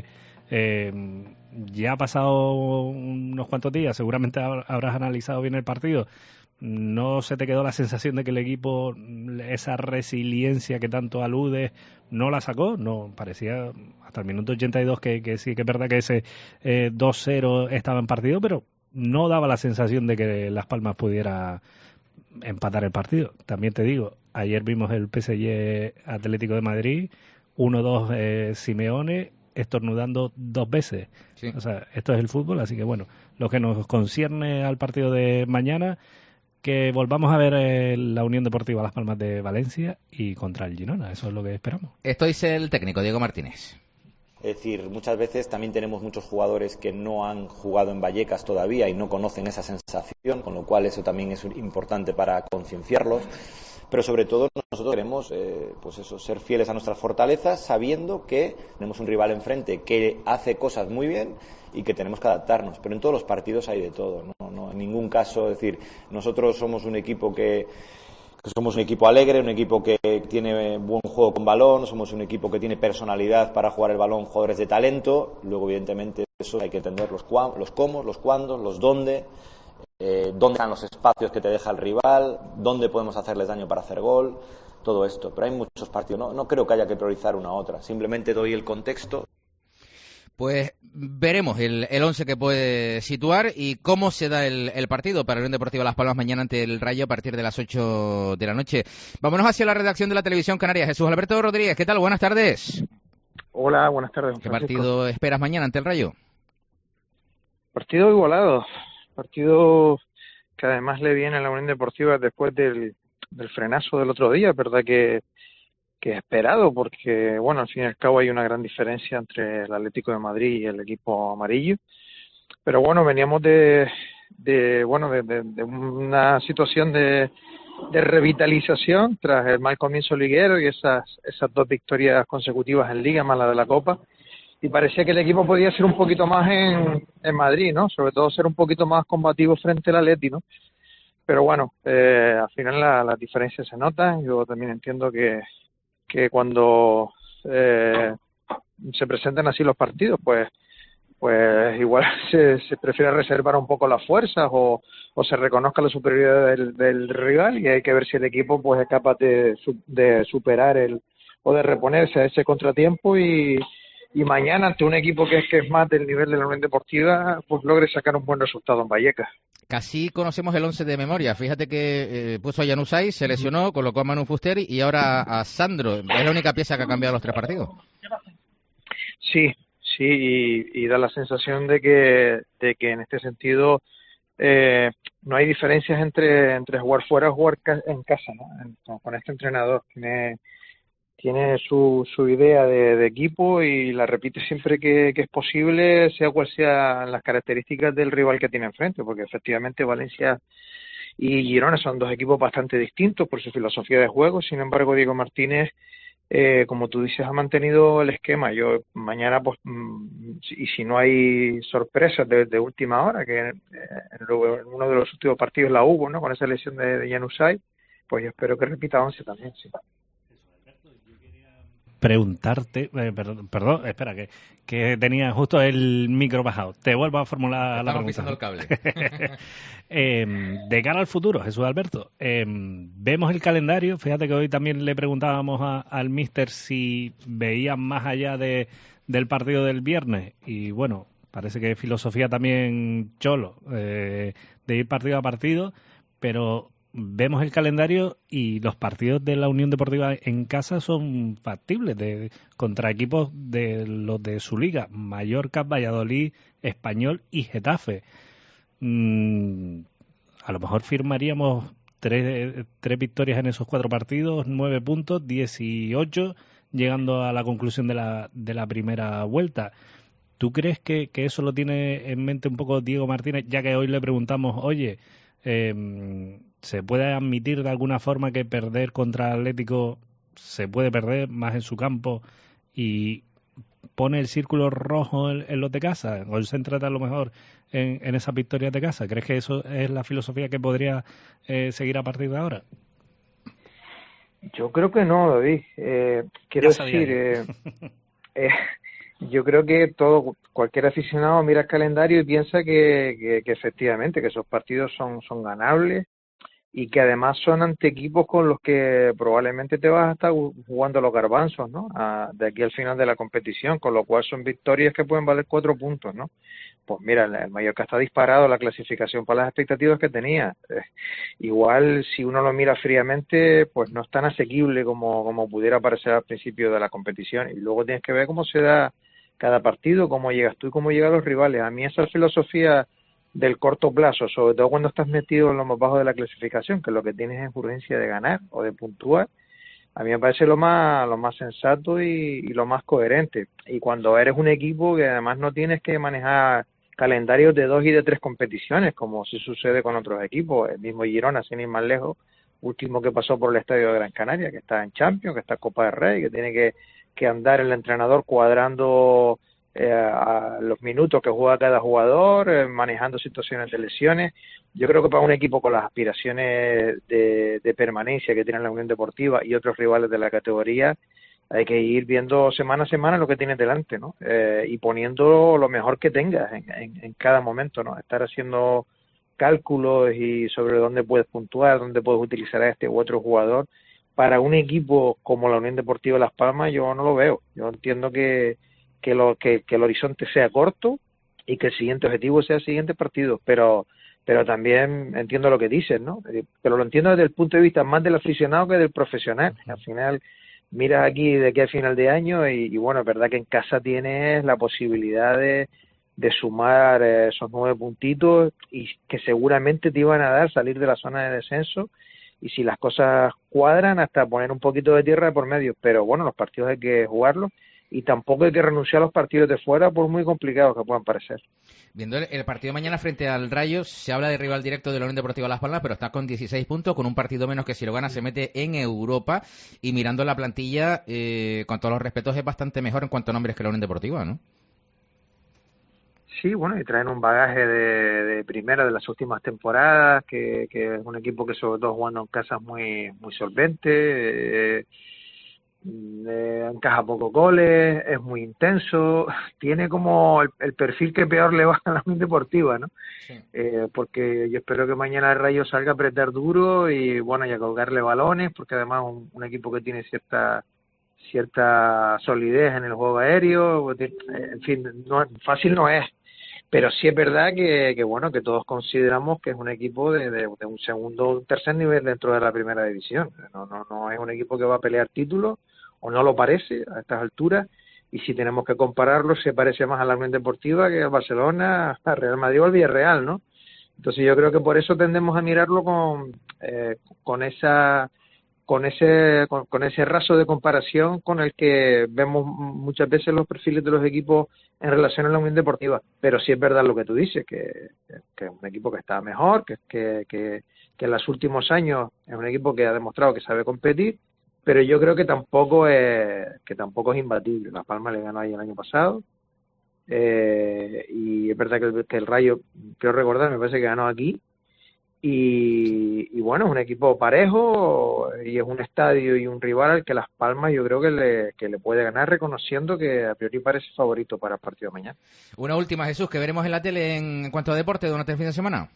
Eh, ya ha pasado unos cuantos días, seguramente habrás analizado bien el partido. ¿No se te quedó la sensación de que el equipo, esa resiliencia que tanto aludes, no la sacó? No, parecía hasta el minuto ochenta y dos que, que sí que es verdad que ese eh, dos cero estaba en partido, pero no daba la sensación de que Las Palmas pudiera empatar el partido. También te digo, ayer vimos el P S G Atlético de Madrid, uno dos eh, Simeone, estornudando dos veces. Sí. O sea, esto es el fútbol, así que bueno, lo que nos concierne al partido de mañana, que volvamos a ver eh, la Unión Deportiva Las Palmas de Valencia y contra el Girona, eso es lo que esperamos. Esto dice el técnico Diego Martínez. Es decir, muchas veces también tenemos muchos jugadores que no han jugado en Vallecas todavía y no conocen esa sensación, con lo cual eso también es importante para concienciarlos. Pero sobre todo nosotros queremos eh, pues eso, ser fieles a nuestras fortalezas, sabiendo que tenemos un rival enfrente que hace cosas muy bien y que tenemos que adaptarnos. Pero en todos los partidos hay de todo, no, no en ningún caso, es decir, nosotros somos un equipo que, que somos un equipo alegre, un equipo que tiene buen juego con balón, somos un equipo que tiene personalidad para jugar el balón, jugadores de talento. Luego, evidentemente, eso hay que entender los, cua, los cómo, los cuándos, los dónde. Eh, dónde están los espacios que te deja el rival, dónde podemos hacerles daño para hacer gol, todo esto. Pero hay muchos partidos, no, no creo que haya que priorizar una a otra, simplemente doy el contexto. Pues veremos el, el once que puede situar y cómo se da el, el partido para el Unión Deportiva Las Palmas mañana ante el Rayo a partir de las ocho de la noche. Vámonos hacia la redacción de la Televisión Canaria. Jesús Alberto Rodríguez, ¿qué tal? Buenas tardes. Hola, buenas tardes. ¿Qué partido esperas mañana ante el Rayo? Partido igualado. Partido que además le viene a la Unión Deportiva después del, del frenazo del otro día, verdad que, que es esperado, porque bueno, al fin y al cabo hay una gran diferencia entre el Atlético de Madrid y el equipo amarillo, pero bueno, veníamos de, de bueno de, de, de una situación de, de revitalización tras el mal comienzo liguero y esas, esas dos victorias consecutivas en Liga, más la de la Copa. Y parecía que el equipo podía ser un poquito más en, en Madrid, ¿no? Sobre todo ser un poquito más combativo frente al Atleti, ¿no? Pero bueno, eh, al final la, las diferencias se notan. Yo también entiendo que, que cuando eh, se presentan así los partidos, pues pues igual se, se prefiere reservar un poco las fuerzas o, o se reconozca la superioridad del, del rival, y hay que ver si el equipo pues es capaz de, de superar el o de reponerse a ese contratiempo y y mañana ante un equipo que es que es más del nivel de la Unión Deportiva, pues logre sacar un buen resultado en Vallecas. Casi conocemos el once de memoria. Fíjate que eh, puso a Januzaj, se lesionó, colocó a Manu Fuster y ahora a Sandro. Es la única pieza que ha cambiado los tres partidos. Sí, sí, y, y da la sensación de que de que en este sentido eh, no hay diferencias entre entre jugar fuera o jugar ca- en casa, ¿no? En, con este entrenador tiene tiene su, su idea de, de equipo y la repite siempre que, que es posible, sea cual sean las características del rival que tiene enfrente, porque efectivamente Valencia y Girona son dos equipos bastante distintos por su filosofía de juego. Sin embargo, Diego Martínez, eh, como tú dices, ha mantenido el esquema. Yo mañana, pues, y si no hay sorpresas de, de última hora, que en, en uno de los últimos partidos la hubo, ¿no? Con esa lesión de, de Januzaj, pues yo espero que repita once también, sí. Preguntarte, eh, perdón, perdón, espera, que, que tenía justo el micro bajado. Te vuelvo a formular la pregunta. Estamos pisando el cable. eh, de cara al futuro, Jesús Alberto, eh, vemos el calendario. Fíjate que hoy también le preguntábamos a, al míster si veían más allá de, del partido del viernes. Y bueno, parece que filosofía también cholo, eh, de ir partido a partido, pero vemos el calendario y los partidos de la Unión Deportiva en casa son factibles de, contra equipos de los de su liga: Mallorca, Valladolid, Español y Getafe. Mm, a lo mejor firmaríamos tres, tres victorias en esos cuatro partidos, nueve puntos, dieciocho, llegando a la conclusión de la, de la primera vuelta. ¿Tú crees que, que eso lo tiene en mente un poco Diego Martínez, ya que hoy le preguntamos, oye, eh, ¿se puede admitir de alguna forma que perder contra Atlético se puede perder más en su campo y pone el círculo rojo en, en los de casa? ¿O céntrate a lo mejor en, en esas victorias de casa? ¿Crees que eso es la filosofía que podría eh, seguir a partir de ahora? Yo creo que no, David. Eh, quiero decir, eh, eh, yo creo que todo cualquier aficionado mira el calendario y piensa que, que, que efectivamente que esos partidos son, son ganables y que además son ante equipos con los que probablemente te vas a estar jugando los garbanzos, ¿no? A, de aquí al final de la competición, con lo cual son victorias que pueden valer cuatro puntos, ¿no? Pues mira, el Mallorca está disparado la clasificación para las expectativas que tenía. Eh, igual, si uno lo mira fríamente, pues no es tan asequible como, como pudiera parecer al principio de la competición. Y luego tienes que ver cómo se da cada partido, cómo llegas tú y cómo llegan los rivales. A mí esa filosofía del corto plazo, sobre todo cuando estás metido en lo más bajo de la clasificación, que lo que tienes es urgencia de ganar o de puntuar, a mí me parece lo más lo más sensato y, y lo más coherente. Y cuando eres un equipo que además no tienes que manejar calendarios de dos y de tres competiciones, como sí sucede con otros equipos, el mismo Girona, sin ir más lejos, último que pasó por el estadio de Gran Canaria, que está en Champions, que está en Copa del Rey, que tiene que, que andar el entrenador cuadrando Eh, a los minutos que juega cada jugador, eh, manejando situaciones de lesiones. Yo creo que para un equipo con las aspiraciones de, de permanencia que tiene la Unión Deportiva y otros rivales de la categoría, hay que ir viendo semana a semana lo que tienes delante, ¿no? Eh, y poniendo lo mejor que tengas en, en, en cada momento, ¿no? Estar haciendo cálculos y sobre dónde puedes puntuar, dónde puedes utilizar a este u otro jugador. Para un equipo como la Unión Deportiva Las Palmas yo no lo veo. Yo entiendo que que, lo, que, que el horizonte sea corto y que el siguiente objetivo sea el siguiente partido, pero pero también entiendo lo que dices, ¿no? Pero lo entiendo desde el punto de vista más del aficionado que del profesional. Al final, miras aquí de aquí al final de año y, y bueno, es verdad que en casa tienes la posibilidad de, de sumar eh, esos nueve puntitos y que seguramente te iban a dar salir de la zona de descenso y si las cosas cuadran hasta poner un poquito de tierra por medio, pero bueno, los partidos hay que jugarlos y tampoco hay que renunciar a los partidos de fuera por muy complicados que puedan parecer. Viendo el, el partido mañana frente al Rayo, se habla de rival directo de la Unión Deportiva Las Palmas, pero está con dieciséis puntos, con un partido menos que si lo gana se mete en Europa y mirando la plantilla, eh, con todos los respetos, es bastante mejor en cuanto a nombres que la Unión Deportiva, ¿no? Sí, bueno, y traen un bagaje de, de primera de las últimas temporadas, que, que es un equipo que sobre todo jugando en casa es muy, muy solvente, eh, Eh, encaja pocos goles, es muy intenso, tiene como el, el perfil que peor le va a la Unión Deportiva, ¿no? Sí. Eh, porque yo espero que mañana el Rayo salga a apretar duro y bueno, y a colgarle balones, porque además un, un equipo que tiene cierta cierta solidez en el juego aéreo, en fin, no, fácil no es, pero sí es verdad que, que bueno, que todos consideramos que es un equipo de, de, de un segundo o un tercer nivel dentro de la primera división, no, no, no es un equipo que va a pelear títulos, o no lo parece a estas alturas, y si tenemos que compararlo, se parece más a la Unión Deportiva que a Barcelona, a Real Madrid o al Villarreal, ¿no? Entonces yo creo que por eso tendemos a mirarlo con eh, con esa con ese con, con ese raso de comparación con el que vemos muchas veces los perfiles de los equipos en relación a la Unión Deportiva, pero sí es verdad lo que tú dices, que, que es un equipo que está mejor, que, que, que, que en los últimos años es un equipo que ha demostrado que sabe competir, pero yo creo que tampoco es que tampoco es imbatible. Las Palmas le ganó ahí el año pasado, eh, y es verdad que el, que el Rayo, quiero recordar, me parece que ganó aquí, y, y bueno, es un equipo parejo y es un estadio y un rival al que Las Palmas yo creo que le, que le puede ganar, reconociendo que a priori parece favorito para el partido de mañana. Una última, Jesús, que veremos en la tele en cuanto a deporte durante el fin de semana.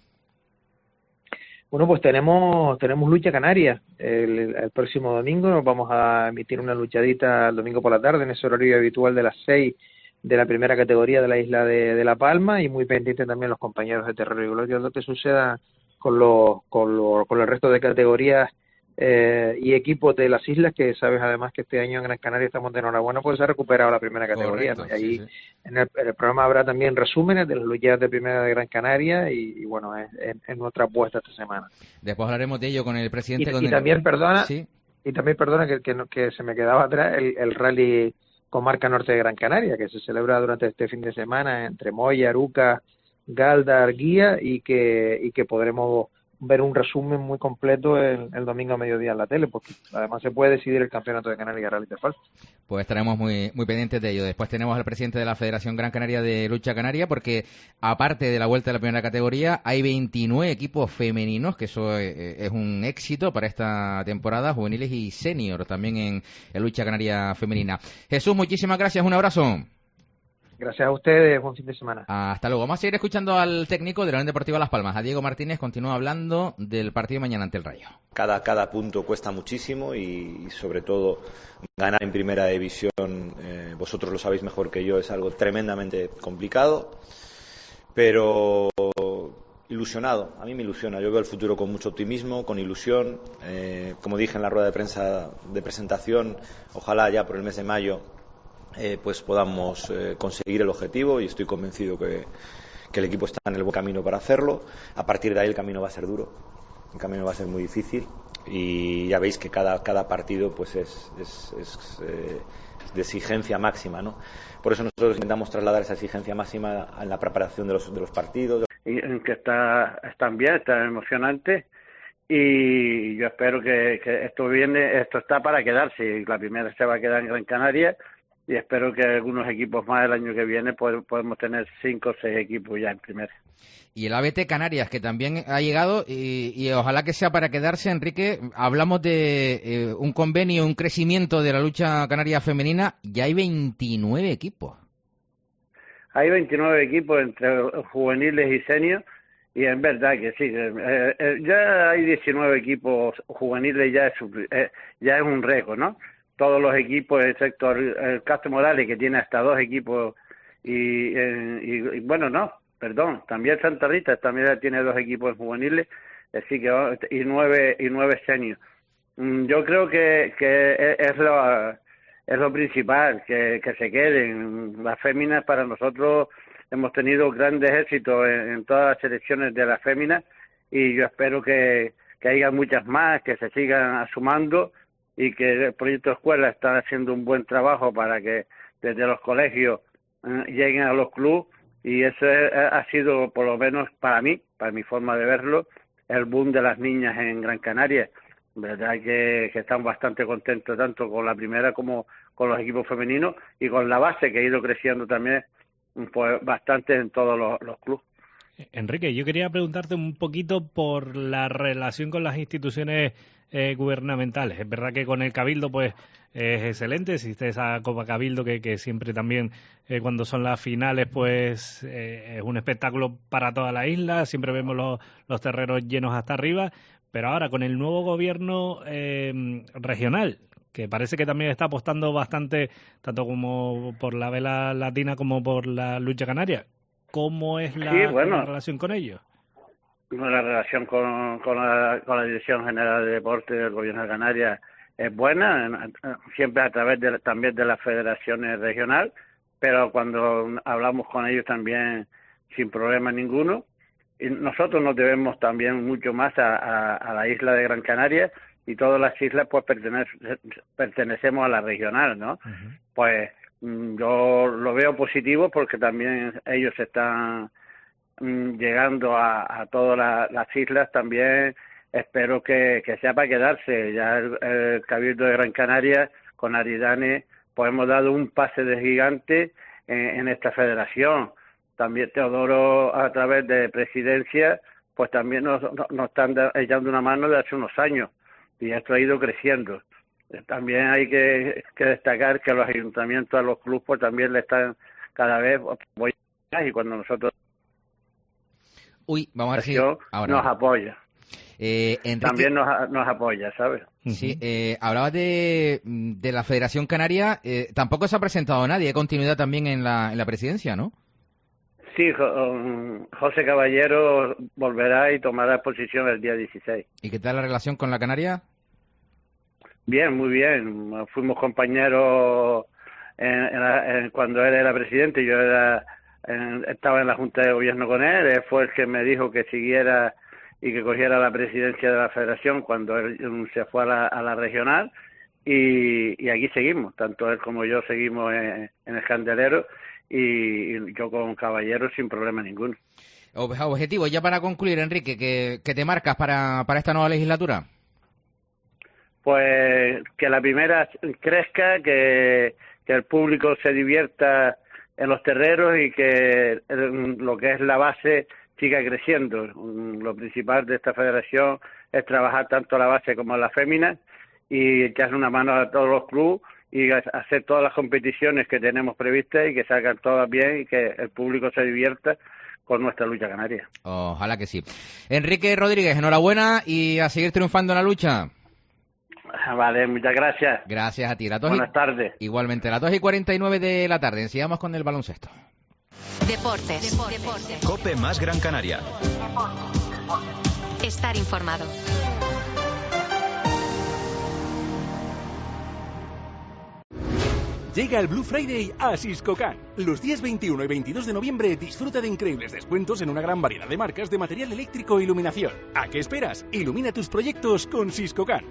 Bueno, pues tenemos tenemos lucha canaria. El, el próximo domingo nos vamos a emitir una luchadita el domingo por la tarde en ese horario habitual de las seis de la primera categoría de la isla de, de La Palma, y muy pendientes también los compañeros de Terror y Gloria de lo que suceda con los con, lo, con el resto de categorías eh, y equipos de las islas, que sabes además que este año en Gran Canaria estamos de enhorabuena porque se ha recuperado la primera categoría. Correcto, ¿no? Y ahí sí, sí. En, el, en el programa habrá también resúmenes de las luchas de primera de Gran Canaria y, y bueno, es, es, es nuestra apuesta esta semana. Después hablaremos de ello con el presidente. Y, con y el... también, perdona, ¿Sí? y también perdona que, que, que se me quedaba atrás el, el rally Comarca Norte de Gran Canaria, que se celebra durante este fin de semana entre Moya, Aruca, Galda, Arguía, y que, y que podremos ver un resumen muy completo el, el domingo a mediodía en la tele, porque además se puede decidir el campeonato de Canarias de Rally de Falso. Pues estaremos muy muy pendientes de ello. Después tenemos al presidente de la Federación Gran Canaria de Lucha Canaria, porque aparte de la vuelta de la primera categoría, hay veintinueve equipos femeninos, que eso es un éxito para esta temporada, juveniles y senior también en, en Lucha Canaria femenina. Jesús, muchísimas gracias, un abrazo. Gracias a ustedes, buen fin de semana. Hasta luego. Vamos a seguir escuchando al técnico de la Unión Deportiva Las Palmas, a Diego Martínez. Continúa hablando del partido de mañana ante el Rayo. Cada, cada punto cuesta muchísimo y, y sobre todo ganar en primera división, eh, vosotros lo sabéis mejor que yo, es algo tremendamente complicado, pero ilusionado, a mí me ilusiona, yo veo el futuro con mucho optimismo, con ilusión, eh, como dije en la rueda de prensa de presentación, ojalá ya por el mes de mayo eh, pues podamos eh, conseguir el objetivo y estoy convencido que, que el equipo está en el buen camino para hacerlo. A partir de ahí el camino va a ser duro, el camino va a ser muy difícil y ya veis que cada, cada partido pues es, es, es eh, de exigencia máxima, ¿no? Por eso nosotros intentamos trasladar esa exigencia máxima en la preparación de los, de los partidos. Y en que está, están bien, están emocionantes y yo espero que, que esto viene, esto está para quedarse. La primera se va a quedar en Gran Canaria y espero que algunos equipos más el año que viene pues, podemos tener cinco o seis equipos ya en primera. Y el A B T Canarias, que también ha llegado, y, y ojalá que sea para quedarse, Enrique. Hablamos de eh, un convenio, un crecimiento de la lucha canaria femenina. Ya hay veintinueve equipos. Hay veintinueve equipos entre juveniles y seniors, y es verdad que sí. Eh, eh, ya hay diecinueve equipos juveniles, ya es, eh, ya es un récord, ¿no? Todos los equipos, excepto el, el Castro Morales, que tiene hasta dos equipos, y, eh, y, y bueno, no. Perdón, también Santa Rita también tiene dos equipos juveniles, así que y nueve y nueve seniors. Yo creo que, que es lo es lo principal, que, que se queden. Las féminas para nosotros hemos tenido grandes éxitos en, en todas las selecciones de las féminas y yo espero que, que haya muchas más, que se sigan sumando y que el proyecto Escuela está haciendo un buen trabajo para que desde los colegios eh, lleguen a los clubes. Y eso ha sido, por lo menos para mí, para mi forma de verlo, el boom de las niñas en Gran Canaria. Verdad que, que están bastante contentos tanto con la primera como con los equipos femeninos y con la base que ha ido creciendo también pues bastante en todos los, los clubes. Enrique, yo quería preguntarte un poquito por la relación con las instituciones eh, gubernamentales. Es verdad que con el Cabildo pues es excelente, existe esa Copa Cabildo que, que siempre también eh, cuando son las finales pues eh, es un espectáculo para toda la isla, siempre vemos los, los terrenos llenos hasta arriba, pero ahora con el nuevo gobierno eh, regional, que parece que también está apostando bastante tanto como por la vela latina como por la lucha canaria, ¿cómo es la, sí, bueno, la relación con ellos? La relación con, con, la, con la Dirección General de Deportes del Gobierno de Canarias es buena, siempre a través de, también de las federaciones regionales, pero cuando hablamos con ellos también sin problema ninguno. Y nosotros nos debemos también mucho más a, a, a la isla de Gran Canaria y todas las islas pues pertenece, pertenecemos a la regional, ¿no? Uh-huh. Pues yo lo veo positivo porque también ellos están mm, llegando a, a todas la, las islas también. Espero que, que sea para quedarse. Ya el, el Cabildo de Gran Canaria con Aridane pues hemos dado un pase de gigante en, en esta federación. También Teodoro a través de presidencia pues también nos, nos están echando una mano de hace unos años y esto ha ido creciendo. También hay que, que destacar que los ayuntamientos a los clubes pues también le están cada vez apoyando y cuando nosotros Uy, vamos a ver si ahora nos apoya. Eh, Enrique, también nos, nos apoya, ¿sabes? Sí, eh, hablabas de, de la Federación Canaria, eh, tampoco se ha presentado nadie, hay continuidad también en la, en la presidencia, ¿no? Sí, José Caballero volverá y tomará posición el día dieciséis. ¿Y qué tal la relación con la Canaria? Bien, muy bien. Fuimos compañeros en, en la, en, cuando él era presidente, yo era en, estaba en la Junta de Gobierno con él, él fue el que me dijo que siguiera y que cogiera la presidencia de la Federación cuando él se fue a la, a la regional y, y aquí seguimos, tanto él como yo seguimos en, en el Candelero y, y yo con Caballero sin problema ninguno. Objetivo, ya para concluir, Enrique, ¿qué, qué te marcas para, para esta nueva legislatura? Pues que la primera crezca, que, que el público se divierta en los terreros y que lo que es la base siga creciendo. Lo principal de esta federación es trabajar tanto la base como la fémina y echarle una mano a todos los clubes y hacer todas las competiciones que tenemos previstas y que salgan todas bien y que el público se divierta con nuestra lucha canaria. Ojalá que sí. Enrique Rodríguez, enhorabuena y a seguir triunfando en la lucha. Vale, muchas gracias. Gracias a ti. Las dos Buenas y... tardes. Igualmente, a las dos y cuarenta y nueve de la tarde. Sigamos con el baloncesto. Deportes. Deportes. COPE más Gran Canaria. Estar informado. Llega el Blue Friday a Siscocan. Los días veintiuno y veintidós de noviembre disfruta de increíbles descuentos en una gran variedad de marcas de material eléctrico e iluminación. ¿A qué esperas? Ilumina tus proyectos con Siscocan.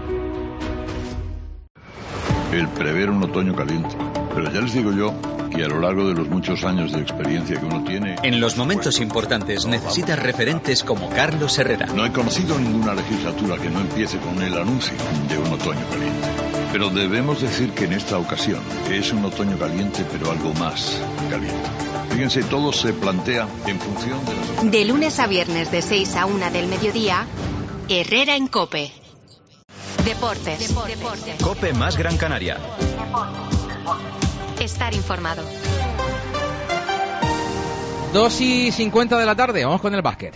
El prever un otoño caliente. Pero ya les digo yo que a lo largo de los muchos años de experiencia que uno tiene... En los momentos importantes necesitas referentes como Carlos Herrera. No he conocido ninguna legislatura que no empiece con el anuncio de un otoño caliente. Pero debemos decir que en esta ocasión es un otoño caliente, pero algo más caliente. Fíjense, todo se plantea en función de las... De lunes a viernes de seis a una del mediodía, Herrera en COPE. Deportes. Deportes. COPE más Gran Canaria. Estar informado. dos y cincuenta de la tarde, vamos con el básquet.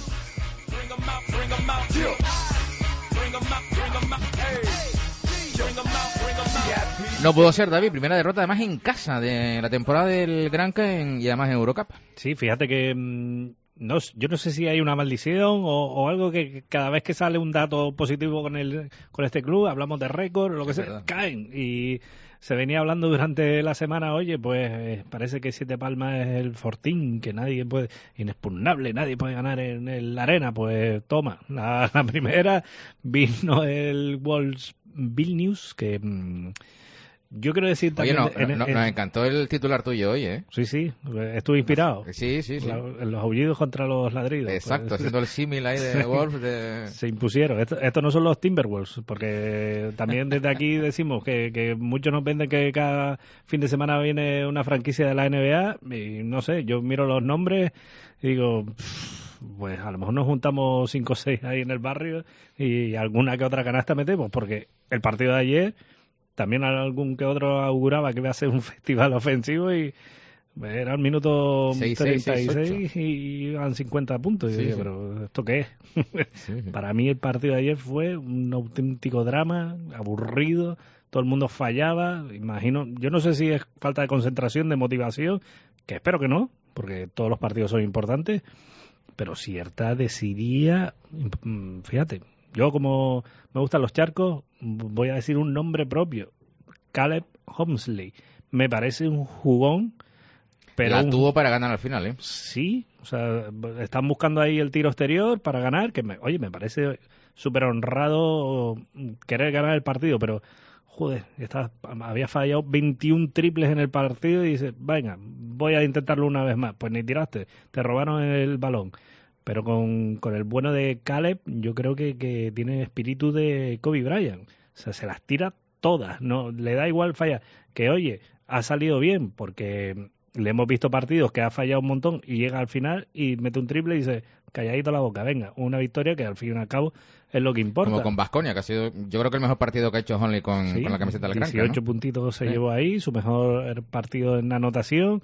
No pudo ser, David, primera derrota además en casa de la temporada del Granca en, y además en Eurocup. Sí, fíjate que mmm, no, yo no sé si hay una maldición o, o algo que cada vez que sale un dato positivo con el con este club, hablamos de récord o lo que sea, verdad, caen. Y se venía hablando durante la semana, oye, pues eh, parece que Siete Palmas es el fortín, que nadie puede, inexpugnable, nadie puede ganar en, en la arena. Pues toma, la, la primera vino el Wolves Vilnius, que... Mmm, yo quiero decir también... Oye, no, en, no, en, nos encantó el titular tuyo hoy, ¿eh? Sí, sí, estuve inspirado. Sí, sí, sí. La, los aullidos contra los ladridos. Exacto, pues, haciendo el símil ahí de Wolves. De... Se impusieron. Estos esto no son los Timberwolves, porque también desde aquí decimos que, que muchos nos venden que cada fin de semana viene una franquicia de la N B A y no sé, yo miro los nombres y digo... Pues a lo mejor nos juntamos cinco o seis ahí en el barrio y alguna que otra canasta metemos, porque el partido de ayer... También algún que otro auguraba que iba a ser un festival ofensivo y era el minuto treinta y seis y iban cincuenta puntos. Y sí, digo, sí. Pero ¿esto qué es? Sí, sí. Para mí el partido de ayer fue un auténtico drama, aburrido, todo el mundo fallaba. Imagino, yo no sé si es falta de concentración, de motivación, que espero que no, porque todos los partidos son importantes, pero cierta desidia, fíjate. Yo, como me gustan los charcos, voy a decir un nombre propio. Caleb Homsley. Me parece un jugón. Pero la un... tuvo para ganar al final, ¿eh? Sí, o sea, están buscando ahí el tiro exterior para ganar, que me, oye, me parece súper honrado querer ganar el partido, pero, joder, está, había fallado veintiún triples en el partido y dice, venga, voy a intentarlo una vez más. Pues ni tiraste, te robaron el balón. Pero con, con el bueno de Caleb, yo creo que, que tiene espíritu de Kobe Bryant. O sea, se las tira todas, no le da igual fallar. Que, oye, ha salido bien, porque le hemos visto partidos que ha fallado un montón y llega al final y mete un triple y dice, calladito la boca, venga, una victoria que al fin y al cabo es lo que importa. Como con Baskonia, que ha sido, yo creo que el mejor partido que ha hecho Honley con, sí, con la camiseta del Granca, dieciocho ¿no? puntitos se sí. llevó ahí, su mejor partido en anotación.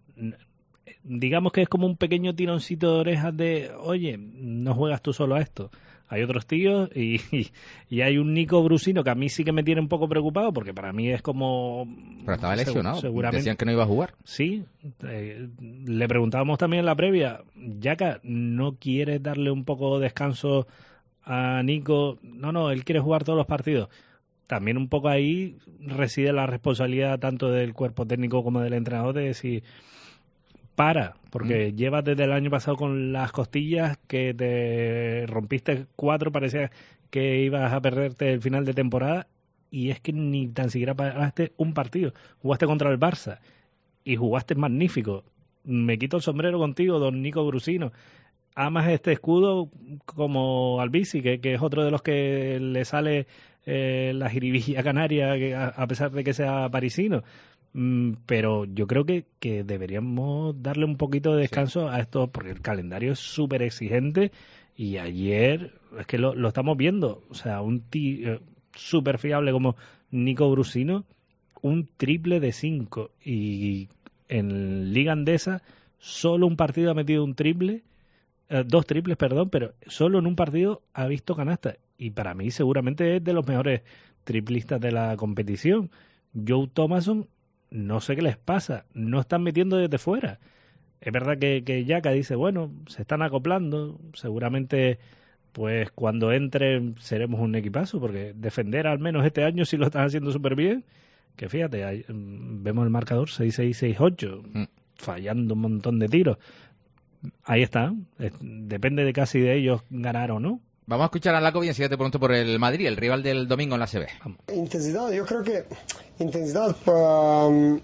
Digamos que es como un pequeño tironcito de orejas de, oye, no juegas tú solo a esto. Hay otros tíos y, y, y hay un Nico Brusino que a mí sí que me tiene un poco preocupado porque para mí es como... Pero estaba lesionado, seguramente, decían que no iba a jugar. Sí, eh, le preguntábamos también en la previa, Yaka, ¿no quieres darle un poco de descanso a Nico? No, no, él quiere jugar todos los partidos. También un poco ahí reside la responsabilidad tanto del cuerpo técnico como del entrenador de decir... Para, porque mm. llevas desde el año pasado con las costillas que te rompiste cuatro, parecía que ibas a perderte el final de temporada y es que ni tan siquiera paraste un partido. Jugaste contra el Barça y jugaste magnífico. Me quito el sombrero contigo, don Nico Brusino. Amas este escudo como Albici, que, que es otro de los que le sale eh, la jiribilla canaria, que a, a pesar de que sea parisino. Pero yo creo que, que deberíamos darle un poquito de descanso sí. a esto, porque el calendario es súper exigente y ayer es que lo, lo estamos viendo, o sea, un tío súper fiable como Nico Brusino un triple de cinco y en Liga Andesa solo un partido ha metido un triple, eh, dos triples, perdón, pero solo en un partido ha visto canasta y para mí seguramente es de los mejores triplistas de la competición. Joe Thomason, no sé qué les pasa, no están metiendo desde fuera. Es verdad que, que Yaka dice, bueno, se están acoplando, seguramente pues cuando entren seremos un equipazo, porque defender al menos este año sí lo están haciendo súper bien, que fíjate, hay, vemos el marcador seis seis seis ocho, mm. fallando un montón de tiros. Ahí está, es, depende de casi de ellos ganar o no. Vamos a escuchar a Lakovic y enseguida te pregunto por el Madrid, el rival del domingo en la A C B. Intensidad, yo creo que intensidad, um,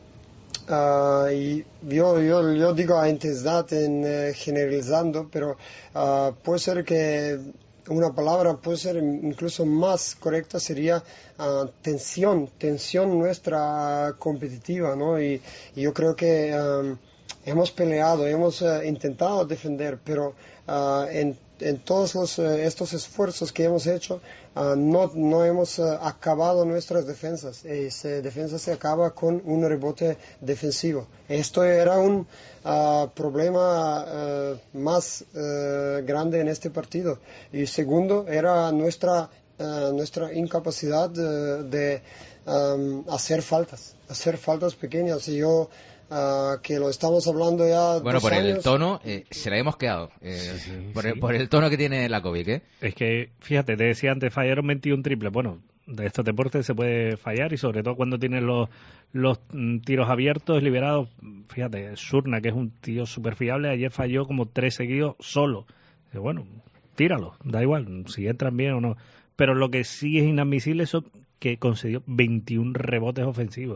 uh, y yo, yo, yo digo intensidad en uh, generalizando, pero uh, puede ser que una palabra puede ser incluso más correcta, sería uh, tensión, tensión nuestra competitiva, ¿no? Y, y yo creo que um, hemos peleado, hemos uh, intentado defender, pero uh, en en todos los, eh, estos esfuerzos que hemos hecho, uh, no, no hemos uh, acabado nuestras defensas. Esa defensa se acaba con un rebote defensivo. Esto era un uh, problema uh, más uh, grande en este partido. Y segundo, era nuestra, uh, nuestra incapacidad de, de um, hacer faltas, hacer faltas pequeñas. Y yo Uh, que lo estamos hablando ya bueno, dos por años. El tono eh, se la hemos quedado eh, sí, sí, por, sí. El, por el tono que tiene Lakovic, ¿eh? Es que, fíjate, te decía antes, fallaron veintiún triples. Bueno, de estos deportes se puede fallar y sobre todo cuando tienes los, los mm, tiros abiertos, liberados. Fíjate, Surna, que es un tío súper fiable, ayer falló como tres seguidos solo. Y bueno, tíralo, da igual si entran bien o no. Pero lo que sí es inadmisible es que concedió veintiún rebotes ofensivos.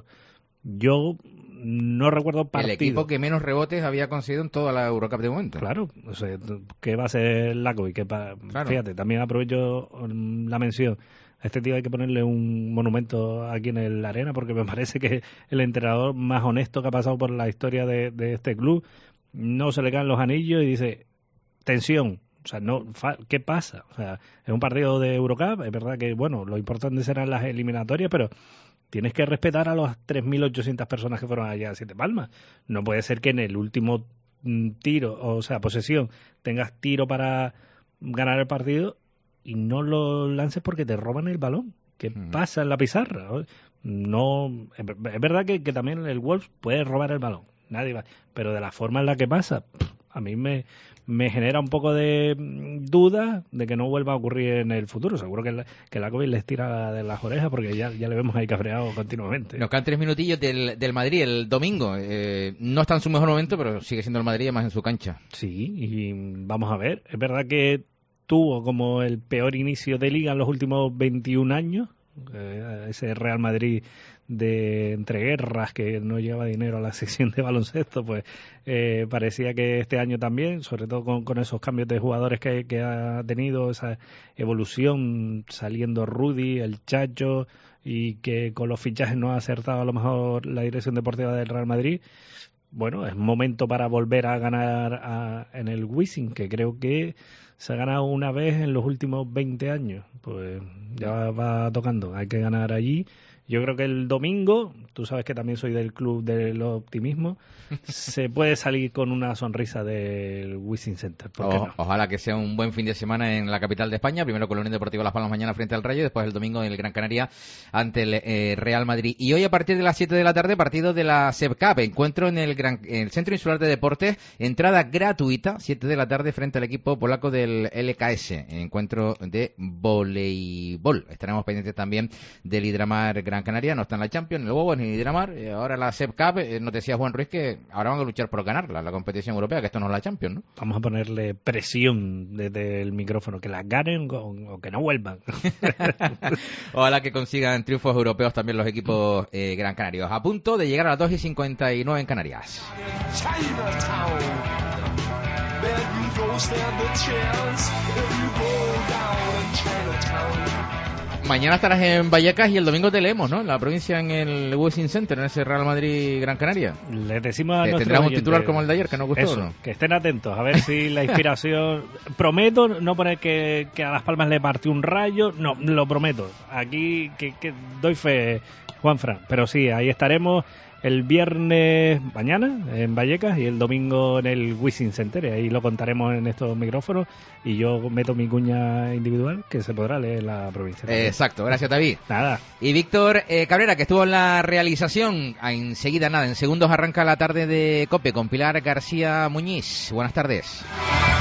Yo no recuerdo partido. El equipo que menos rebotes había conseguido en toda la Eurocup de momento. Claro, o sea, ¿qué va a ser Lakovic? Que pa... claro. Fíjate, también aprovecho la mención. A este tío hay que ponerle un monumento aquí en la arena porque me parece que es el entrenador más honesto que ha pasado por la historia de, de este club. No se le caen los anillos y dice, tensión. O sea, no, ¿qué pasa? O sea, es un partido de Eurocup, es verdad que, bueno, lo importante serán las eliminatorias, pero tienes que respetar a las tres mil ochocientas personas que fueron allá a Siete Palmas. No puede ser que en el último tiro, o sea, posesión, tengas tiro para ganar el partido y no lo lances porque te roban el balón. ¿Qué mm. pasa en la pizarra? No, es verdad que, que también el Wolves puede robar el balón, nadie va, pero de la forma en la que pasa, a mí me, me genera un poco de duda de que no vuelva a ocurrir en el futuro. Seguro que la, que la COVID les tira de las orejas porque ya, ya le vemos ahí cabreado continuamente. Nos quedan tres minutillos del, del Madrid el domingo. Eh, no está en su mejor momento, pero sigue siendo el Madrid más en su cancha. Sí, y vamos a ver. Es verdad que tuvo como el peor inicio de liga en los últimos veintiún años. Eh, ese Real Madrid de entreguerras que no lleva dinero a la sección de baloncesto, pues eh, parecía que este año también, sobre todo con, con esos cambios de jugadores que, que ha tenido, esa evolución saliendo Rudy, el Chacho, y que con los fichajes no ha acertado a lo mejor la dirección deportiva del Real Madrid. Bueno, es momento para volver a ganar a, en el Wizzing, que creo que se ha ganado una vez en los últimos veinte años. Pues ya va, va tocando, hay que ganar allí. Yo creo que el domingo, tú sabes que también soy del club del optimismo, se puede salir con una sonrisa del Wizzing Center. ¿Por qué o, no? Ojalá que sea un buen fin de semana en la capital de España. Primero con la Unión Deportiva Las Palmas mañana frente al Rayo, después el domingo en el Gran Canaria ante el eh, Real Madrid. Y hoy a partir de las siete de la tarde, partido de la S E B Cup. Encuentro en el, Gran, en el Centro Insular de Deportes, entrada gratuita, siete de la tarde frente al equipo polaco del L K S. Encuentro de voleibol. Estaremos pendientes también del Hidramar Gran Canaria. No está en la Champions, ni el Bobos, ni el Hidramar. Eh, ahora la S E B Cup, eh, nos decía Juan Ruiz que ahora van a luchar por ganarla, la competición europea, que esto no es la Champions, ¿no? Vamos a ponerle presión desde el micrófono, que la ganen o, o que no vuelvan. Ojalá que consigan triunfos europeos también los equipos eh, gran canarios. A punto de llegar a las dos y cincuenta y nueve en Canarias. mañana estarás en Vallecas y el domingo te leemos, ¿no? En la provincia, en el Wishing Center, en ese Real Madrid Gran Canaria. Les decimos a nuestros tendremos un oyentes, titular como el de ayer, que nos gustó, eso, ¿no? Que estén atentos, a ver si la inspiración... Prometo no poner que, que a Las Palmas le partió un rayo, no, lo prometo. Aquí que, que doy fe, Juanfran, pero sí, ahí estaremos el viernes mañana en Vallecas y el domingo en el Wishing Center. Ahí lo contaremos en estos micrófonos y yo meto mi cuña individual que se podrá leer en la provincia. Eh, exacto, gracias David. Nada. Y Víctor eh, Cabrera, que estuvo en la realización. Enseguida, nada, en segundos arranca la tarde de COPE con Pilar García Muñiz. Buenas tardes.